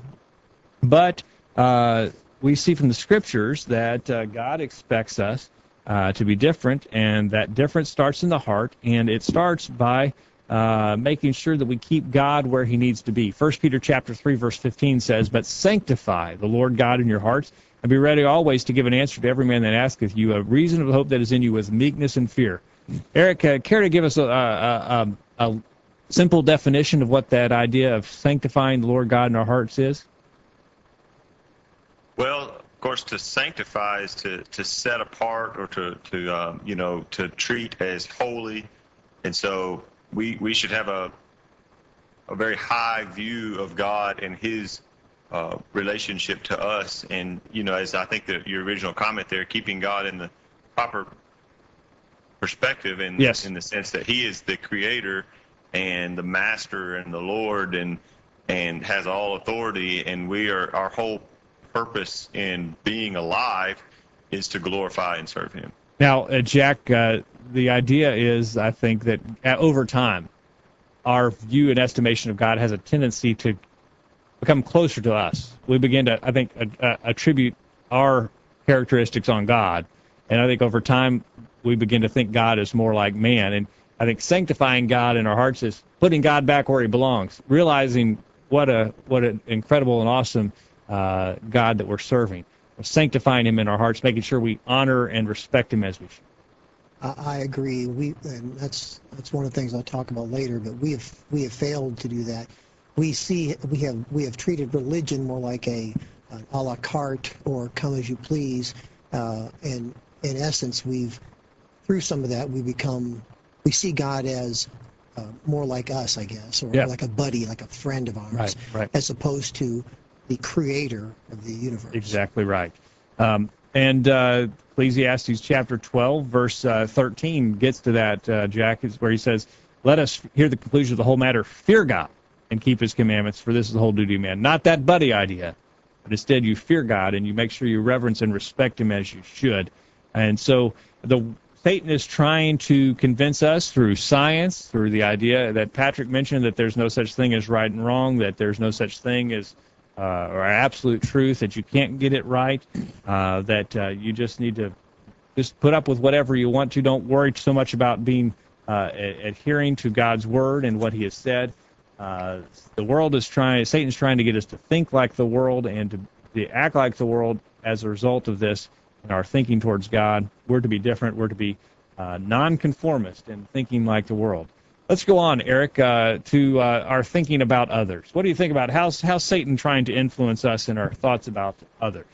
but uh, we see from the scriptures that uh, God expects us uh, to be different, and that difference starts in the heart, and it starts by uh, making sure that we keep God where he needs to be. First Peter chapter three, verse fifteen says, "But sanctify the Lord God in your hearts, and be ready always to give an answer to every man that asketh you a reason of hope that is in you with meekness and fear." Eric, uh, care to give us a, a, a, a simple definition of what that idea of sanctifying the Lord God in our hearts is? Well, of course, to sanctify is to, to set apart or to, to um, you know, to treat as holy. And so we we should have a a very high view of God and his uh, relationship to us. And, you know, as I think that your original comment there, keeping God in the proper perspective in, yes. in the sense that he is the creator and the master and the Lord and and has all authority, and we are our whole purpose in being alive is to glorify and serve him. Now, uh, Jack, uh, the idea is, I think, that uh, over time, our view and estimation of God has a tendency to become closer to us. We begin to, I think, uh, attribute our characteristics on God, and I think over time we begin to think God is more like man. And I think sanctifying God in our hearts is putting God back where he belongs, realizing what a what an incredible and awesome uh, God that we're serving, sanctifying him in our hearts, making sure we honor and respect him as we should. I, I agree. We and that's that's one of the things I'll talk about later. But we have we have failed to do that. We see we have we have treated religion more like a an a la carte or come as you please, uh, and in essence, we've through some of that we become we see God as uh, more like us, I guess, or yeah. like a buddy, like a friend of ours, right, right. as opposed to the creator of the universe. Exactly right. Um, and uh, Ecclesiastes chapter twelve, verse uh, thirteen gets to that, uh, Jack, is where he says, "Let us hear the conclusion of the whole matter, fear God and keep his commandments, for this is the whole duty of man." Not that buddy idea, but instead you fear God and you make sure you reverence and respect him as you should. And so the Satan is trying to convince us through science, through the idea that Patrick mentioned, that there's no such thing as right and wrong, that there's no such thing as uh, or absolute truth, that you can't get it right, uh, that uh, you just need to just put up with whatever you want to. Don't worry so much about being uh, adhering to God's word and what he has said. Uh, the world is trying, Satan's trying to get us to think like the world and to, to act like the world as a result of this. In our thinking towards God, we're to be different. We're to be uh, nonconformist and thinking like the world. Let's go on, Eric, uh, to uh, our thinking about others. What do you think about how's, how's Satan trying to influence us in our thoughts about others?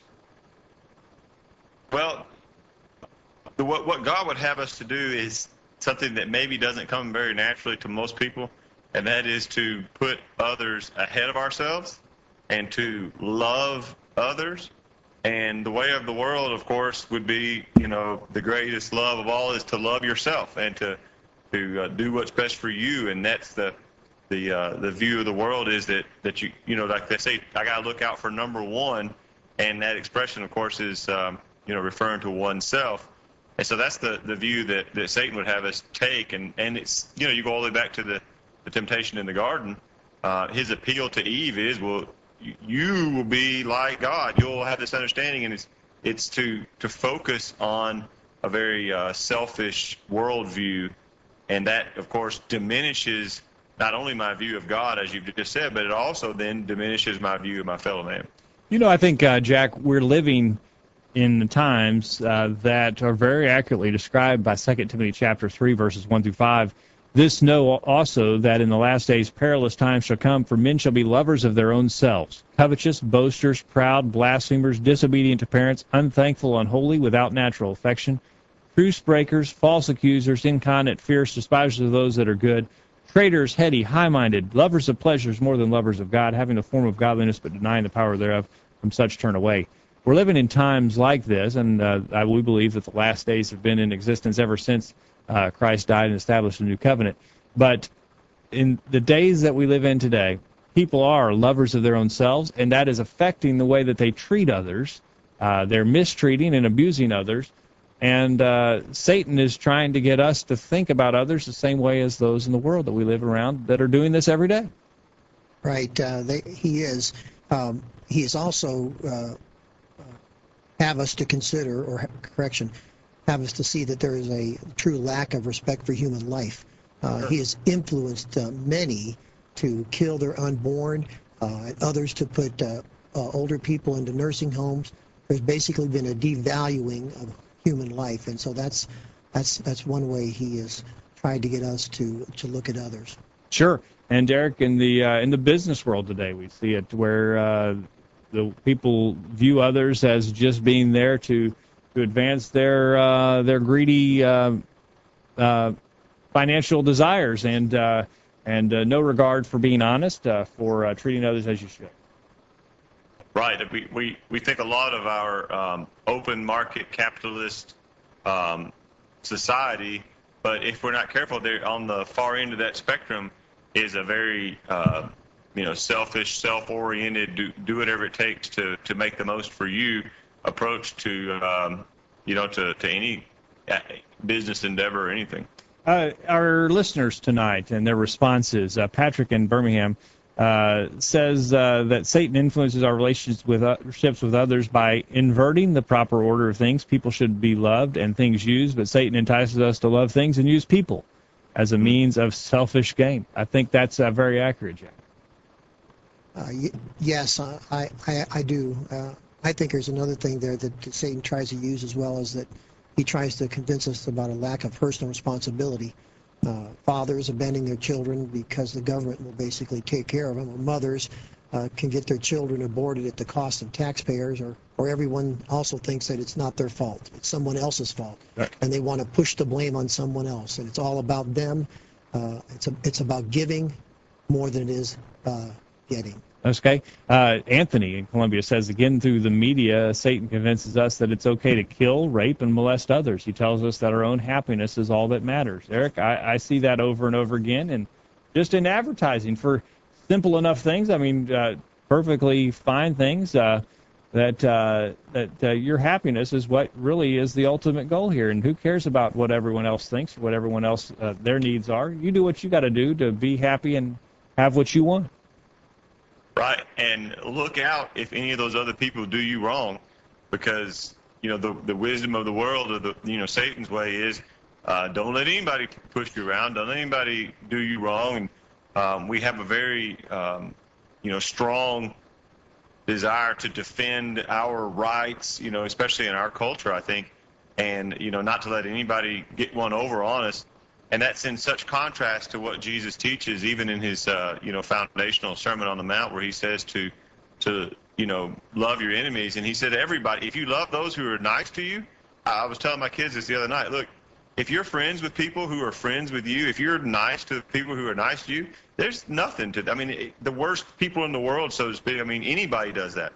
Well, the, what, what God would have us to do is something that maybe doesn't come very naturally to most people, and that is to put others ahead of ourselves and to love others. And the way of the world, of course, would be, you know, the greatest love of all is to love yourself and to to uh, do what's best for you. And that's the the uh, the view of the world, is that that you you know, like they say, I got to look out for number one, and that expression, of course, is um, you know, referring to oneself. And so that's the the view that that Satan would have us take. And and it's, you know, you go all the way back to the the temptation in the garden. Uh, his appeal to Eve is, well, you will be like God. You'll have this understanding, and it's it's to to focus on a very uh, selfish worldview, and that, of course, diminishes not only my view of God, as you've just said, but it also then diminishes my view of my fellow man. You know, I think, uh, Jack, we're living in the times uh, that are very accurately described by Second Timothy chapter three, verses one through five. This know also that in the last days perilous times shall come, for men shall be lovers of their own selves, covetous, boasters, proud, blasphemers, disobedient to parents, unthankful, unholy, without natural affection, truce breakers, false accusers, incontinent, fierce, despisers of those that are good, traitors, heady, high-minded, lovers of pleasures more than lovers of God, having the form of godliness but denying the power thereof. From such turn away. We're living in times like this, and uh, I, we believe that the last days have been in existence ever since Uh, Christ died and established a new covenant. But in the days that we live in today, people are lovers of their own selves, and that is affecting the way that they treat others. Uh, they're mistreating and abusing others, and uh, Satan is trying to get us to think about others the same way as those in the world that we live around that are doing this every day. Right. Uh, they, he is. Um, he is also uh, have us to consider, or correction, have us to see that there is a true lack of respect for human life. Uh, he has influenced uh, many to kill their unborn, uh, others to put uh, uh, older people into nursing homes. There's basically been a devaluing of human life, and so that's that's that's one way he has tried to get us to to look at others. Sure. And Derek, in the uh, in the business world today, we see it where uh, the people view others as just being there to to advance their uh, their greedy uh, uh, financial desires, and uh, and uh, no regard for being honest, uh, for uh, treating others as you should. Right. We we, we think a lot of our um, open market capitalist um, society, but if we're not careful, they're on the far end of that spectrum is a very uh, you know, selfish, self-oriented, do do whatever it takes to to make the most for you approach to um, you know, to to any business endeavor or anything. Uh, our listeners tonight and their responses. Uh, Patrick in Birmingham uh, says uh, that Satan influences our relationships with uh, relationships with others by inverting the proper order of things. People should be loved and things used, but Satan entices us to love things and use people as a means of selfish gain. I think that's uh, very accurate, Jack. Uh, y- yes, uh, I, I I do. Uh, I think there's another thing there that Satan tries to use as well, is that he tries to convince us about a lack of personal responsibility. Uh, fathers abandoning their children because the government will basically take care of them, or mothers uh, can get their children aborted at the cost of taxpayers, or, or everyone also thinks that it's not their fault, it's someone else's fault. Right. And they want to push the blame on someone else, and it's all about them. Uh, it's, a, it's about giving more than it is uh, getting. Okay. Uh, Anthony in Columbia says, again, through the media, Satan convinces us that it's okay to kill, rape, and molest others. He tells us that our own happiness is all that matters. Eric, I, I see that over and over again, and just in advertising for simple enough things, I mean, uh, perfectly fine things, uh, that uh, that uh, your happiness is what really is the ultimate goal here, and who cares about what everyone else thinks, what everyone else, uh, their needs are. You do what you got to do to be happy and have what you want. Right, and look out if any of those other people do you wrong, because you know the the wisdom of the world, or the you know Satan's way is, uh, don't let anybody push you around, don't let anybody do you wrong, and um, we have a very um, you know strong desire to defend our rights, you know, especially in our culture, I think, and you know not to let anybody get one over on us. And that's in such contrast to what Jesus teaches, even in his, uh, you know, foundational Sermon on the Mount, where he says to, to, you know, love your enemies. And he said, everybody, if you love those who are nice to you, I was telling my kids this the other night. Look, if you're friends with people who are friends with you, if you're nice to people who are nice to you, there's nothing to. I mean, it, the worst people in the world, so to speak. I mean, anybody does that.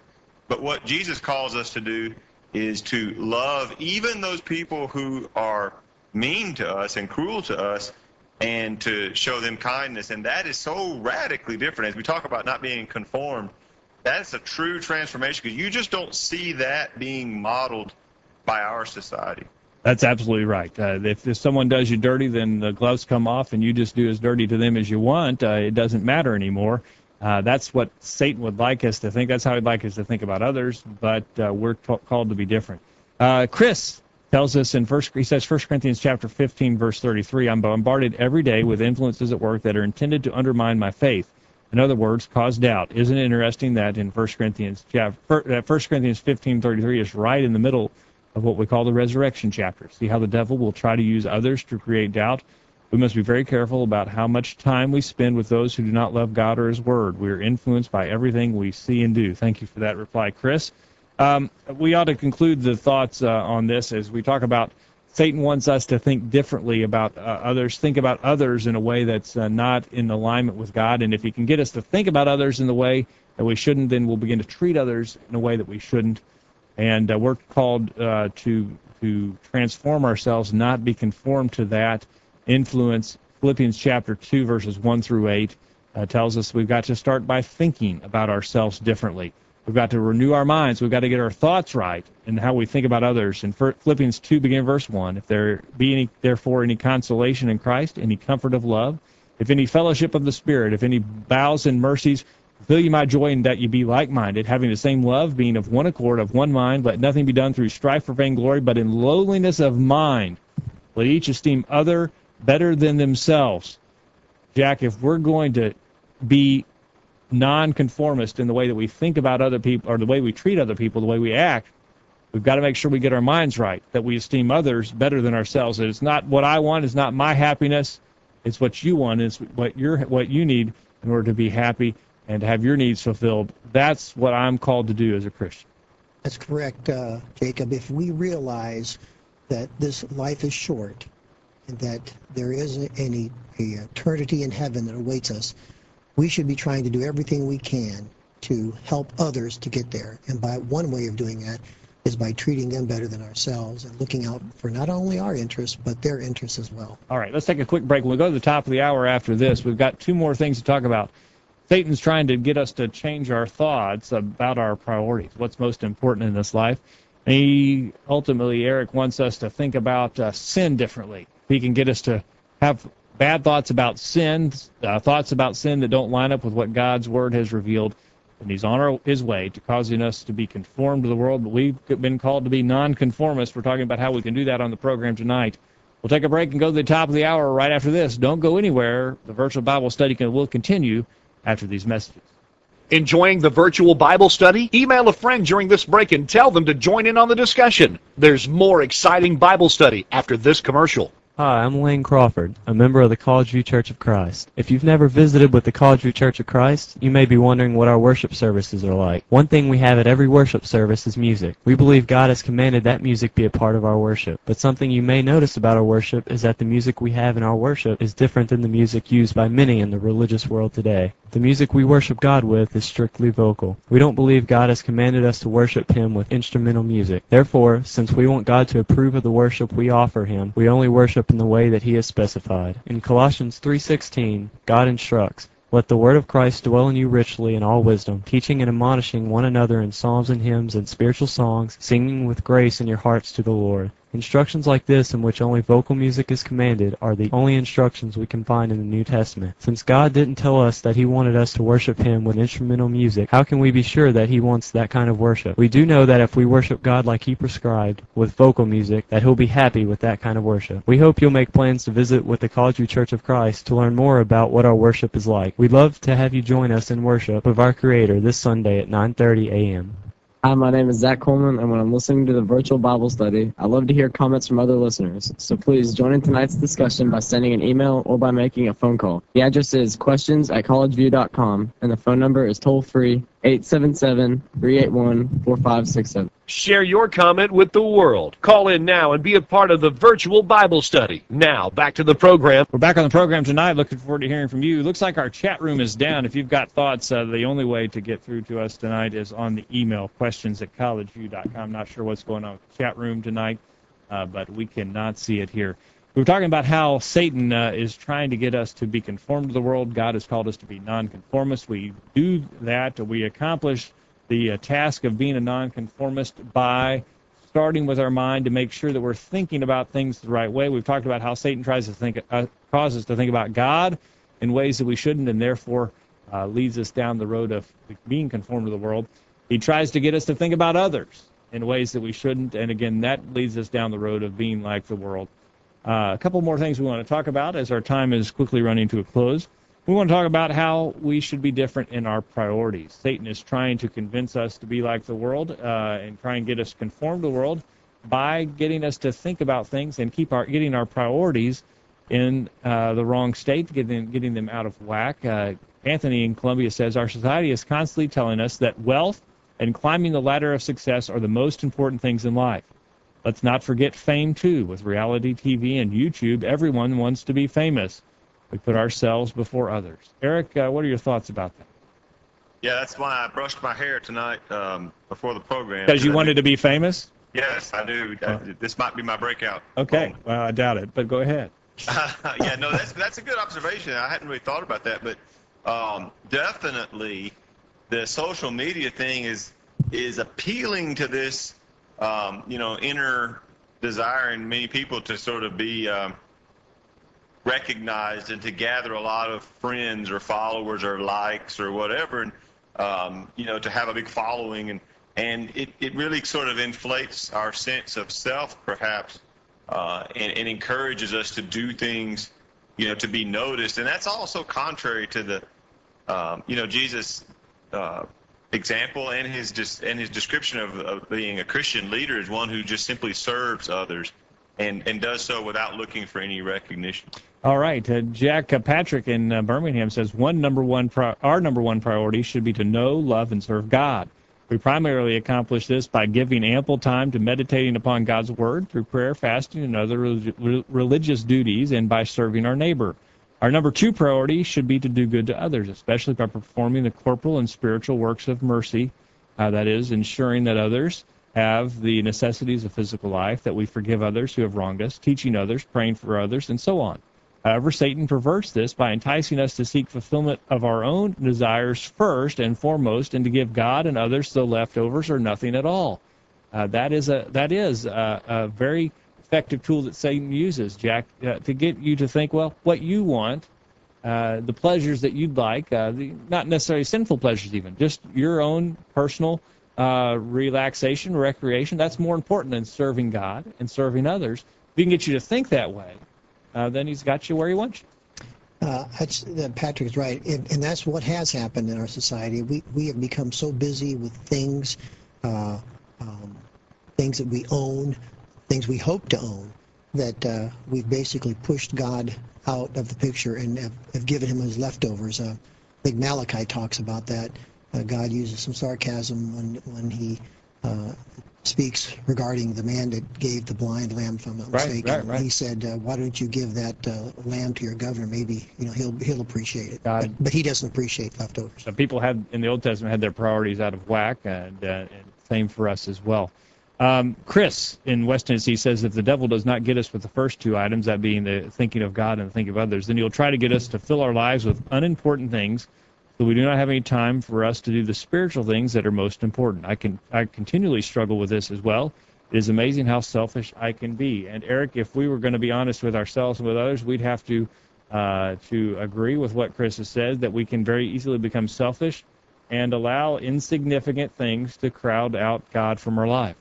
But what Jesus calls us to do is to love even those people who are mean to us and cruel to us, and to show them kindness. And that is so radically different. As we talk about not being conformed, that's a true transformation, because you just don't see that being modeled by our society. That's absolutely right. Uh, if, if someone does you dirty, then the gloves come off and you just do as dirty to them as you want. Uh, it doesn't matter anymore. Uh, that's what Satan would like us to think. That's how he'd like us to think about others, but uh, we're t- called to be different. Uh, Chris tells us in first, he says, First Corinthians chapter fifteen, verse thirty-three, I'm bombarded every day with influences at work that are intended to undermine my faith. In other words, cause doubt. Isn't it interesting that in First Corinthians chapter, First Corinthians fifteen thirty-three is right in the middle of what we call the resurrection chapter? See how the devil will try to use others to create doubt? We must be very careful about how much time we spend with those who do not love God or His Word. We are influenced by everything we see and do. Thank you for that reply, Chris. Um, we ought to conclude the thoughts uh, on this as we talk about Satan wants us to think differently about uh, others, think about others in a way that's uh, not in alignment with God. And if he can get us to think about others in the way that we shouldn't, then we'll begin to treat others in a way that we shouldn't. And uh, we're called uh, to to transform ourselves, not be conformed to that influence. Philippians chapter two, verses one through eight, uh, tells us we've got to start by thinking about ourselves differently. We've got to renew our minds. We've got to get our thoughts right in how we think about others. In Philippians two, begin verse one, if there be any, therefore any consolation in Christ, any comfort of love, if any fellowship of the Spirit, if any vows and mercies, fill you my joy in that you be like-minded, having the same love, being of one accord, of one mind. Let nothing be done through strife or vainglory, but in lowliness of mind. Let each esteem other better than themselves. Jack, if we're going to be nonconformist in the way that we think about other people, or the way we treat other people, the way we act, we've got to make sure we get our minds right, that we esteem others better than ourselves. That it's not what I want, it's not my happiness, it's what you want, it's what you're, what you need in order to be happy and to have your needs fulfilled. That's what I'm called to do as a Christian. That's correct, uh, Jacob. If we realize that this life is short and that there is an a eternity in heaven that awaits us, we should be trying to do everything we can to help others to get there. And by one way of doing that is by treating them better than ourselves and looking out for not only our interests, but their interests as well. All right, let's take a quick break. We'll go to the top of the hour after this. We've got two more things to talk about. Satan's trying to get us to change our thoughts about our priorities, what's most important in this life. And he, ultimately, Eric wants us to think about uh, sin differently. He can get us to have bad thoughts about sin, uh, thoughts about sin that don't line up with what God's Word has revealed. And he's on our, his way to causing us to be conformed to the world, but we've been called to be nonconformists. We're talking about how we can do that on the program tonight. We'll take a break and go to the top of the hour right after this. Don't go anywhere. The virtual Bible study can, will continue after these messages. Enjoying the virtual Bible study? Email a friend during this break and tell them to join in on the discussion. There's more exciting Bible study after this commercial. Hi, I'm Lane Crawford, a member of the College View Church of Christ. If you've never visited with the College View Church of Christ, you may be wondering what our worship services are like. One thing we have at every worship service is music. We believe God has commanded that music be a part of our worship. But something you may notice about our worship is that the music we have in our worship is different than the music used by many in the religious world today. The music we worship God with is strictly vocal. We don't believe God has commanded us to worship Him with instrumental music. Therefore, since we want God to approve of the worship we offer Him, we only worship in the way that He has specified. In Colossians three sixteen, God instructs, "Let the word of Christ dwell in you richly in all wisdom, teaching and admonishing one another in psalms and hymns and spiritual songs, singing with grace in your hearts to the Lord." Instructions like this, in which only vocal music is commanded, are the only instructions we can find in the New Testament. Since God didn't tell us that He wanted us to worship Him with instrumental music, how can we be sure that He wants that kind of worship? We do know that if we worship God like He prescribed, with vocal music, that He'll be happy with that kind of worship. We hope you'll make plans to visit with the College View Church of Christ to learn more about what our worship is like. We'd love to have you join us in worship of our Creator this Sunday at nine thirty a m Hi, my name is Zach Coleman, and when I'm listening to the virtual Bible study, I love to hear comments from other listeners. So please join in tonight's discussion by sending an email or by making a phone call. The address is questions at collegeview dot com, and the phone number is toll-free eight seven seven, three eight one, four five six seven. Share your comment with the world. Call in now and be a part of the virtual Bible study. Now, back to the program. We're back on the program tonight. Looking forward to hearing from you. Looks like our chat room is down. If you've got thoughts, uh, the only way to get through to us tonight is on the email, questions at collegeview dot com. Not sure what's going on with the chat room tonight, uh, but we cannot see it here. We were talking about how Satan uh, is trying to get us to be conformed to the world. God has called us to be nonconformists. We do that. We accomplish the uh, task of being a nonconformist by starting with our mind to make sure that we're thinking about things the right way. We've talked about how Satan tries to think, uh, cause us to think about God in ways that we shouldn't, and therefore uh, leads us down the road of being conformed to the world. He tries to get us to think about others in ways that we shouldn't, and again, that leads us down the road of being like the world. Uh, a couple more things we want to talk about as our time is quickly running to a close. We want to talk about how we should be different in our priorities. Satan is trying to convince us to be like the world uh, and try and get us conformed to the world by getting us to think about things and keep our getting our priorities in uh, the wrong state, getting, getting them out of whack. Uh, Anthony in Columbia says, our society is constantly telling us that wealth and climbing the ladder of success are the most important things in life. Let's not forget fame, too. With reality T V and YouTube, everyone wants to be famous. We put ourselves before others. Eric, uh, what are your thoughts about that? Yeah, that's why I brushed my hair tonight um, before the program. Because you wanted to be famous? Yes, I do. I, this might be my breakout. Okay, moment. well, I doubt it, but go ahead. Yeah, no, that's that's a good observation. I hadn't really thought about that, but um, definitely the social media thing is is appealing to this, um, you know, inner desire in many people to sort of be um, recognized and to gather a lot of friends or followers or likes or whatever, and um, you know, to have a big following, and and it, it really sort of inflates our sense of self, perhaps, uh, and, and encourages us to do things, you know, to be noticed, and that's also contrary to the, um, you know, Jesus' uh, example and his dis- and his description of, of being a Christian leader is one who just simply serves others and, and does so without looking for any recognition. All right, uh, Jack uh, Patrick in uh, Birmingham says one number one pri- our number one priority should be to know, love, and serve God. We primarily accomplish this by giving ample time to meditating upon God's Word through prayer, fasting, and other re- religious duties, and by serving our neighbor. Our number two priority should be to do good to others, especially by performing the corporal and spiritual works of mercy, uh, that is, ensuring that others have the necessities of physical life, that we forgive others who have wronged us, teaching others, praying for others, and so on. However, Satan perverts this by enticing us to seek fulfillment of our own desires first and foremost, and to give God and others the leftovers or nothing at all. Uh, that is a that is a, a very effective tool that Satan uses, Jack, uh, to get you to think, well, what you want, uh, the pleasures that you'd like, uh, the, not necessarily sinful pleasures even, just your own personal uh, relaxation, recreation, that's more important than serving God and serving others. If he can get you to think that way, uh, then he's got you where he wants you. Uh, that's, uh, Patrick's right, and, and that's what has happened in our society. We we have become so busy with things, uh, um, things that we own, things we hope to own, that uh, we've basically pushed God out of the picture and have, have given him his leftovers. Uh, I think Malachi talks about that. Uh, God uses some sarcasm when when he uh, speaks regarding the man that gave the blind lamb, if I'm not Right, mistaken. right, right. He said, uh, "Why don't you give that uh, lamb to your governor? Maybe you know he'll he'll appreciate it." God. But, but he doesn't appreciate leftovers. So people had in the Old Testament had their priorities out of whack, and, uh, and same for us as well. Um, Chris in West Tennessee says if the devil does not get us with the first two items, that being the thinking of God and the thinking of others, then he'll try to get us to fill our lives with unimportant things, so we do not have any time for us to do the spiritual things that are most important. I can I continually struggle with this as well. It is amazing how selfish I can be. And Eric, if we were going to be honest with ourselves and with others, we'd have to uh, to agree with what Chris has said, that we can very easily become selfish and allow insignificant things to crowd out God from our life.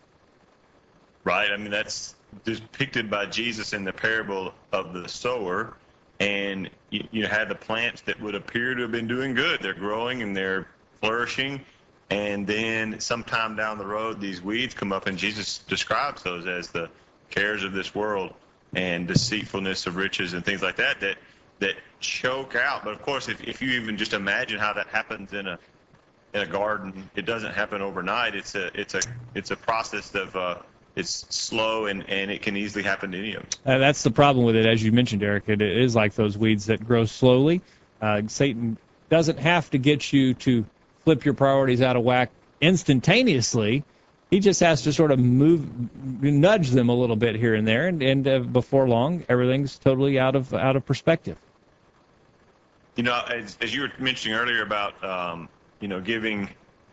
Right. I mean, that's depicted by Jesus in the parable of the sower. And you, you had the plants that would appear to have been doing good. They're growing and they're flourishing. And then sometime down the road, these weeds come up, and Jesus describes those as the cares of this world and deceitfulness of riches and things like that, that that choke out. But of course, if, if you even just imagine how that happens in a in a garden. It doesn't happen overnight. It's a it's a it's a process of uh, it's slow, and, and it can easily happen to any of them. Uh, that's the problem with it, as you mentioned, Eric. It, it is like those weeds that grow slowly. Uh, Satan doesn't have to get you to flip your priorities out of whack instantaneously. He just has to sort of move, nudge them a little bit here and there, and, and uh, before long, everything's totally out of out of perspective. You know, as, as you were mentioning earlier about, um, you know, giving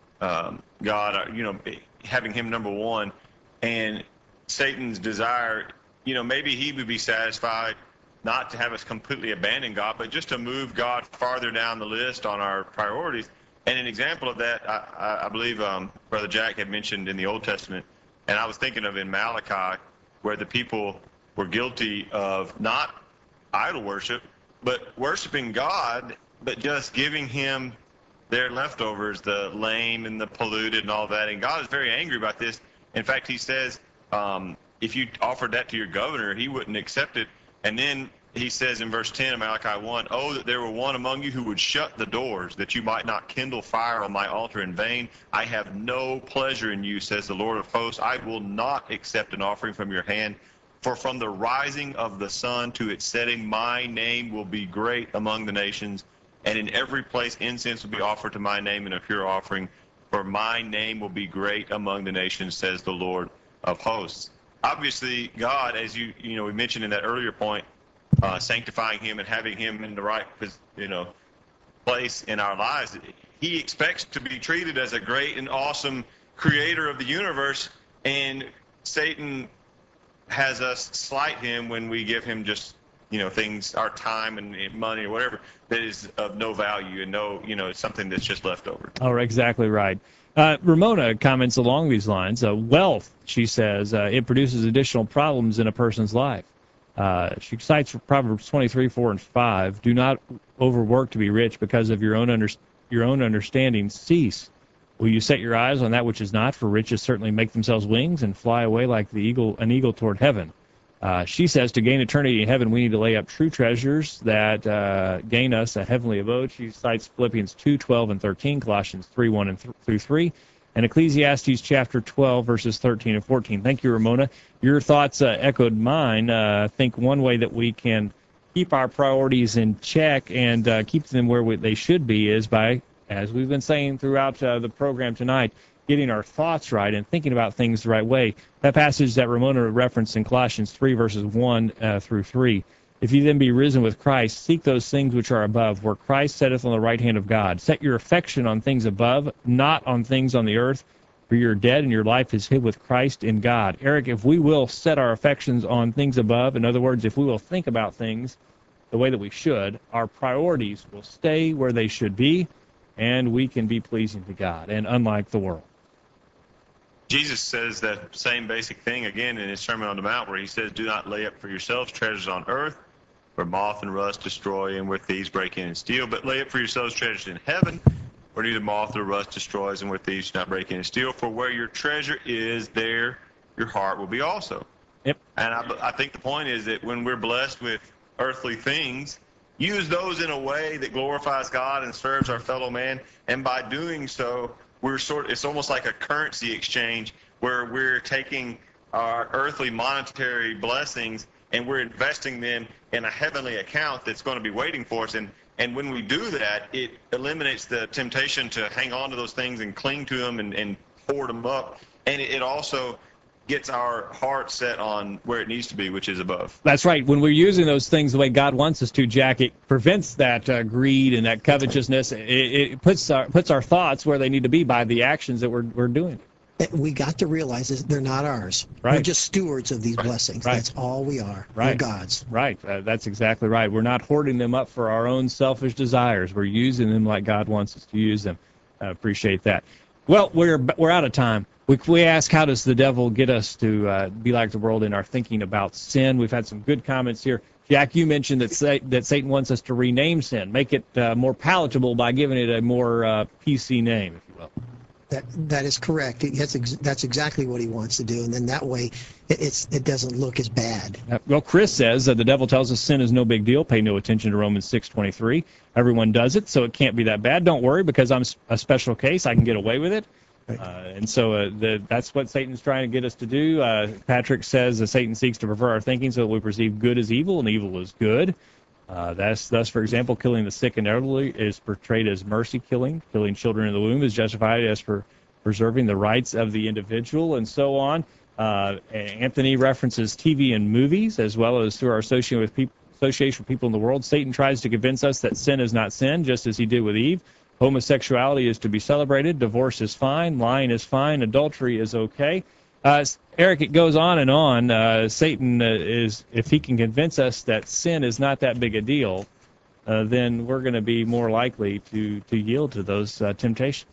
um, God, uh, you know, having him number one, and Satan's desire, you know, maybe he would be satisfied not to have us completely abandon God, but just to move God farther down the list on our priorities. And an example of that, I, I, I believe um, Brother Jack had mentioned in the Old Testament, and I was thinking of in Malachi, where the people were guilty of not idol worship, but worshiping God, but just giving him their leftovers, the lame and the polluted and all that. And God is very angry about this. In fact, he says, um, if you offered that to your governor, he wouldn't accept it. And then he says in verse ten of Malachi one, oh, that there were one among you who would shut the doors, that you might not kindle fire on my altar in vain. I have no pleasure in you, says the Lord of hosts. I will not accept an offering from your hand. For from the rising of the sun to its setting, my name will be great among the nations, and in every place incense will be offered to my name in a pure offering. For my name will be great among the nations, says the Lord of hosts. Obviously, God, as you you know we mentioned in that earlier point, uh, sanctifying him and having him in the right you know place in our lives, he expects to be treated as a great and awesome creator of the universe, and Satan has us slight him when we give him just, you know, things, our time and money or whatever, that is of no value and no, you know, it's something that's just left over. Oh, exactly right. Uh, Ramona comments along these lines. Uh, wealth, she says, uh, it produces additional problems in a person's life. Uh, she cites Proverbs twenty-three, four, and five. Do not overwork to be rich, because of your own under, your own understanding cease. Will you set your eyes on that which is not? For riches certainly make themselves wings and fly away like the eagle, an eagle toward heaven. Uh, she says to gain eternity in heaven, we need to lay up true treasures that uh, gain us a heavenly abode. She cites Philippians two, twelve, and thirteen, Colossians three, one and th- through three, and Ecclesiastes chapter twelve, verses thirteen and fourteen. Thank you, Ramona. Your thoughts uh, echoed mine. Uh, I think one way that we can keep our priorities in check and uh, keep them where we, they should be is by, as we've been saying throughout uh, the program tonight, getting our thoughts right and thinking about things the right way. That passage that Ramona referenced in Colossians three, verses one uh, through three. If you then be risen with Christ, seek those things which are above, where Christ sitteth on the right hand of God. Set your affection on things above, not on things on the earth, for you're dead and your life is hid with Christ in God. Eric, if we will set our affections on things above, in other words, if we will think about things the way that we should, our priorities will stay where they should be, and we can be pleasing to God, and unlike the world. Jesus says that same basic thing again in his Sermon on the Mount, where he says, do not lay up for yourselves treasures on earth, where moth and rust destroy and where thieves break in and steal, but lay up for yourselves treasures in heaven, where neither moth nor rust destroys and where thieves do not break in and steal. For where your treasure is, there your heart will be also. Yep. And I, I think the point is that when we're blessed with earthly things, use those in a way that glorifies God and serves our fellow man. And by doing so, we're sort of, it's almost like a currency exchange where we're taking our earthly monetary blessings and we're investing them in a heavenly account that's going to be waiting for us. And, and when we do that, it eliminates the temptation to hang on to those things and cling to them and, and hoard them up. And it, it also gets our heart set on where it needs to be, which is above. That's right. When we're using those things the way God wants us to, Jack, it prevents that uh, greed and that covetousness. It, it puts our puts our thoughts where they need to be by the actions that we're we're doing. We got to realize is they're not ours. Right. We're just stewards of these blessings. Right. That's all we are. Right. We're God's. Right. Uh, that's exactly right. We're not hoarding them up for our own selfish desires. We're using them like God wants us to use them. I appreciate that. Well, we're we're out of time. We, we ask, how does the devil get us to uh, be like the world in our thinking about sin? We've had some good comments here. Jack, you mentioned that sa- that Satan wants us to rename sin, make it uh, more palatable by giving it a more uh, P C name, if you will. That that is correct. That's ex- that's exactly what he wants to do, and then that way, it, it's it doesn't look as bad. Uh, Well, Chris says that the devil tells us sin is no big deal. Pay no attention to Romans six twenty-three. Everyone does it, so it can't be that bad. Don't worry, because I'm s- a special case. I can get away with it. Uh, and so uh, the, that's what Satan's trying to get us to do. Uh, Patrick says that Satan seeks to pervert our thinking so that we perceive good as evil and evil as good. Uh, that's thus, for example, killing the sick and elderly is portrayed as mercy killing. Killing children in the womb is justified as for preserving the rights of the individual, and so on. Uh, Anthony references T V and movies, as well as through our association with, peop- association with people in the world. Satan tries to convince us that sin is not sin, just as he did with Eve. Homosexuality is to be celebrated. Divorce is fine. Lying is fine. Adultery is okay. Uh, Eric, it goes on and on. Uh, Satan uh, is, if he can convince us that sin is not that big a deal, uh, then we're going to be more likely to, to yield to those uh, temptations.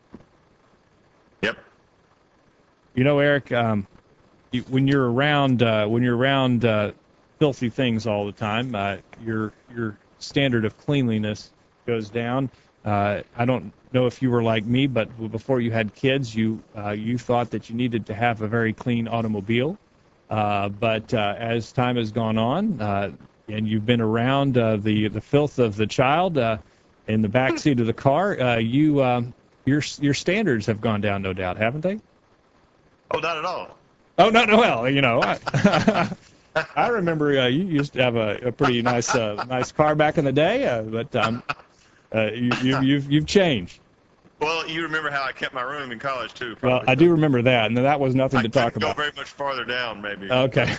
Yep. You know, Eric, um, you, when you're around uh, when you're around uh, filthy things all the time, uh, your your standard of cleanliness goes down. Uh, I don't know if you were like me, but before you had kids, you uh, you thought that you needed to have a very clean automobile. Uh, but uh, as time has gone on, uh, and you've been around uh, the the filth of the child uh, in the back seat of the car, uh, you um, your your standards have gone down, no doubt, haven't they? Oh, not at all. Oh no, no, well, you know, I, I remember uh, you used to have a, a pretty nice uh, nice car back in the day, uh, but um, uh, you, you, you've you've changed. Well, you remember how I kept my room in college too. Well, I do remember that, and that was nothing I to talk couldn't go about. very much farther down, maybe. Okay.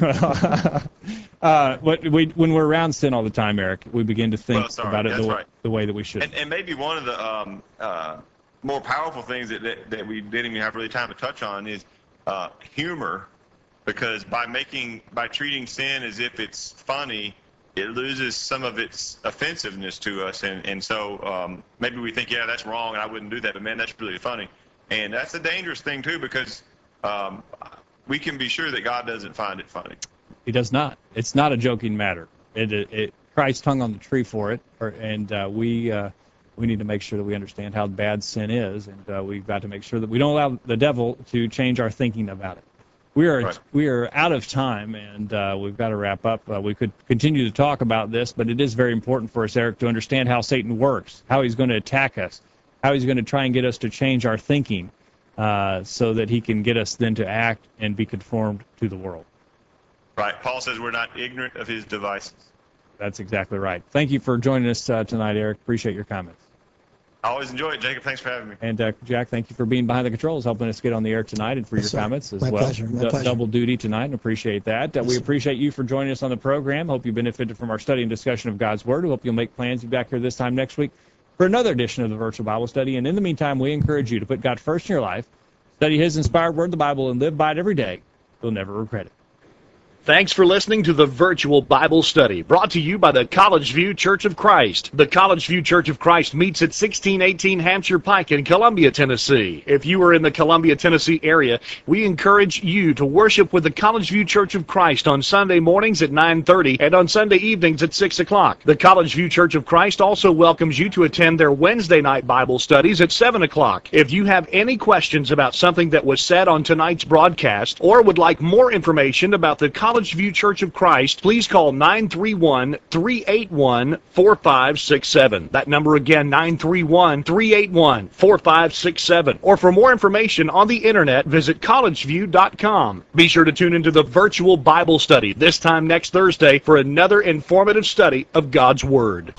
uh, what we when we're around sin all the time, Eric, we begin to think Well, sorry, about it the, that's wa- right. the way that we should. And, and maybe one of the um, uh, more powerful things that, that, that we didn't even have really time to touch on is uh, humor, because by making by treating sin as if it's funny, it loses some of its offensiveness to us, and and so um, maybe we think, yeah, that's wrong, and I wouldn't do that, but man, that's really funny, and that's a dangerous thing too, because um, we can be sure that God doesn't find it funny. He does not. It's not a joking matter. It, it, it Christ hung on the tree for it, or, and uh, we uh, we need to make sure that we understand how bad sin is, and uh, we've got to make sure that we don't allow the devil to change our thinking about it. We are Right. we are out of time, and uh, we've got to wrap up. Uh, we could continue to talk about this, but it is very important for us, Eric, to understand how Satan works, how he's going to attack us, how he's going to try and get us to change our thinking, uh, so that he can get us then to act and be conformed to the world. Right. Paul says we're not ignorant of his devices. That's exactly right. Thank you for joining us uh, tonight, Eric. Appreciate your comments. I always enjoy it, Jacob. Thanks for having me. And uh, Jack, thank you for being behind the controls, helping us get on the air tonight, and for Yes, your sir. comments as My well. pleasure, my Du- pleasure. Double duty tonight, and appreciate that. Uh, we sir. appreciate you for joining us on the program. Hope you benefited from our study and discussion of God's Word. We hope you'll make plans to be back here this time next week for another edition of the Virtual Bible Study. And in the meantime, we encourage you to put God first in your life, study His inspired Word, the Bible, and live by it every day. You'll never regret it. Thanks for listening to the Virtual Bible Study, brought to you by the College View Church of Christ. The College View Church of Christ meets at sixteen eighteen Hampshire Pike in Columbia, Tennessee. If you are in the Columbia, Tennessee area, we encourage you to worship with the College View Church of Christ on Sunday mornings at nine thirty and on Sunday evenings at six o'clock. The College View Church of Christ also welcomes you to attend their Wednesday night Bible studies at seven o'clock. If you have any questions about something that was said on tonight's broadcast, or would like more information about the College View Church of Christ, please call nine three one, three eight one, four five six seven. That number again, nine three one, three eight one, four five six seven. Or for more information on the internet, visit college view dot com. Be sure to tune into the Virtual Bible Study this time next Thursday for another informative study of God's Word.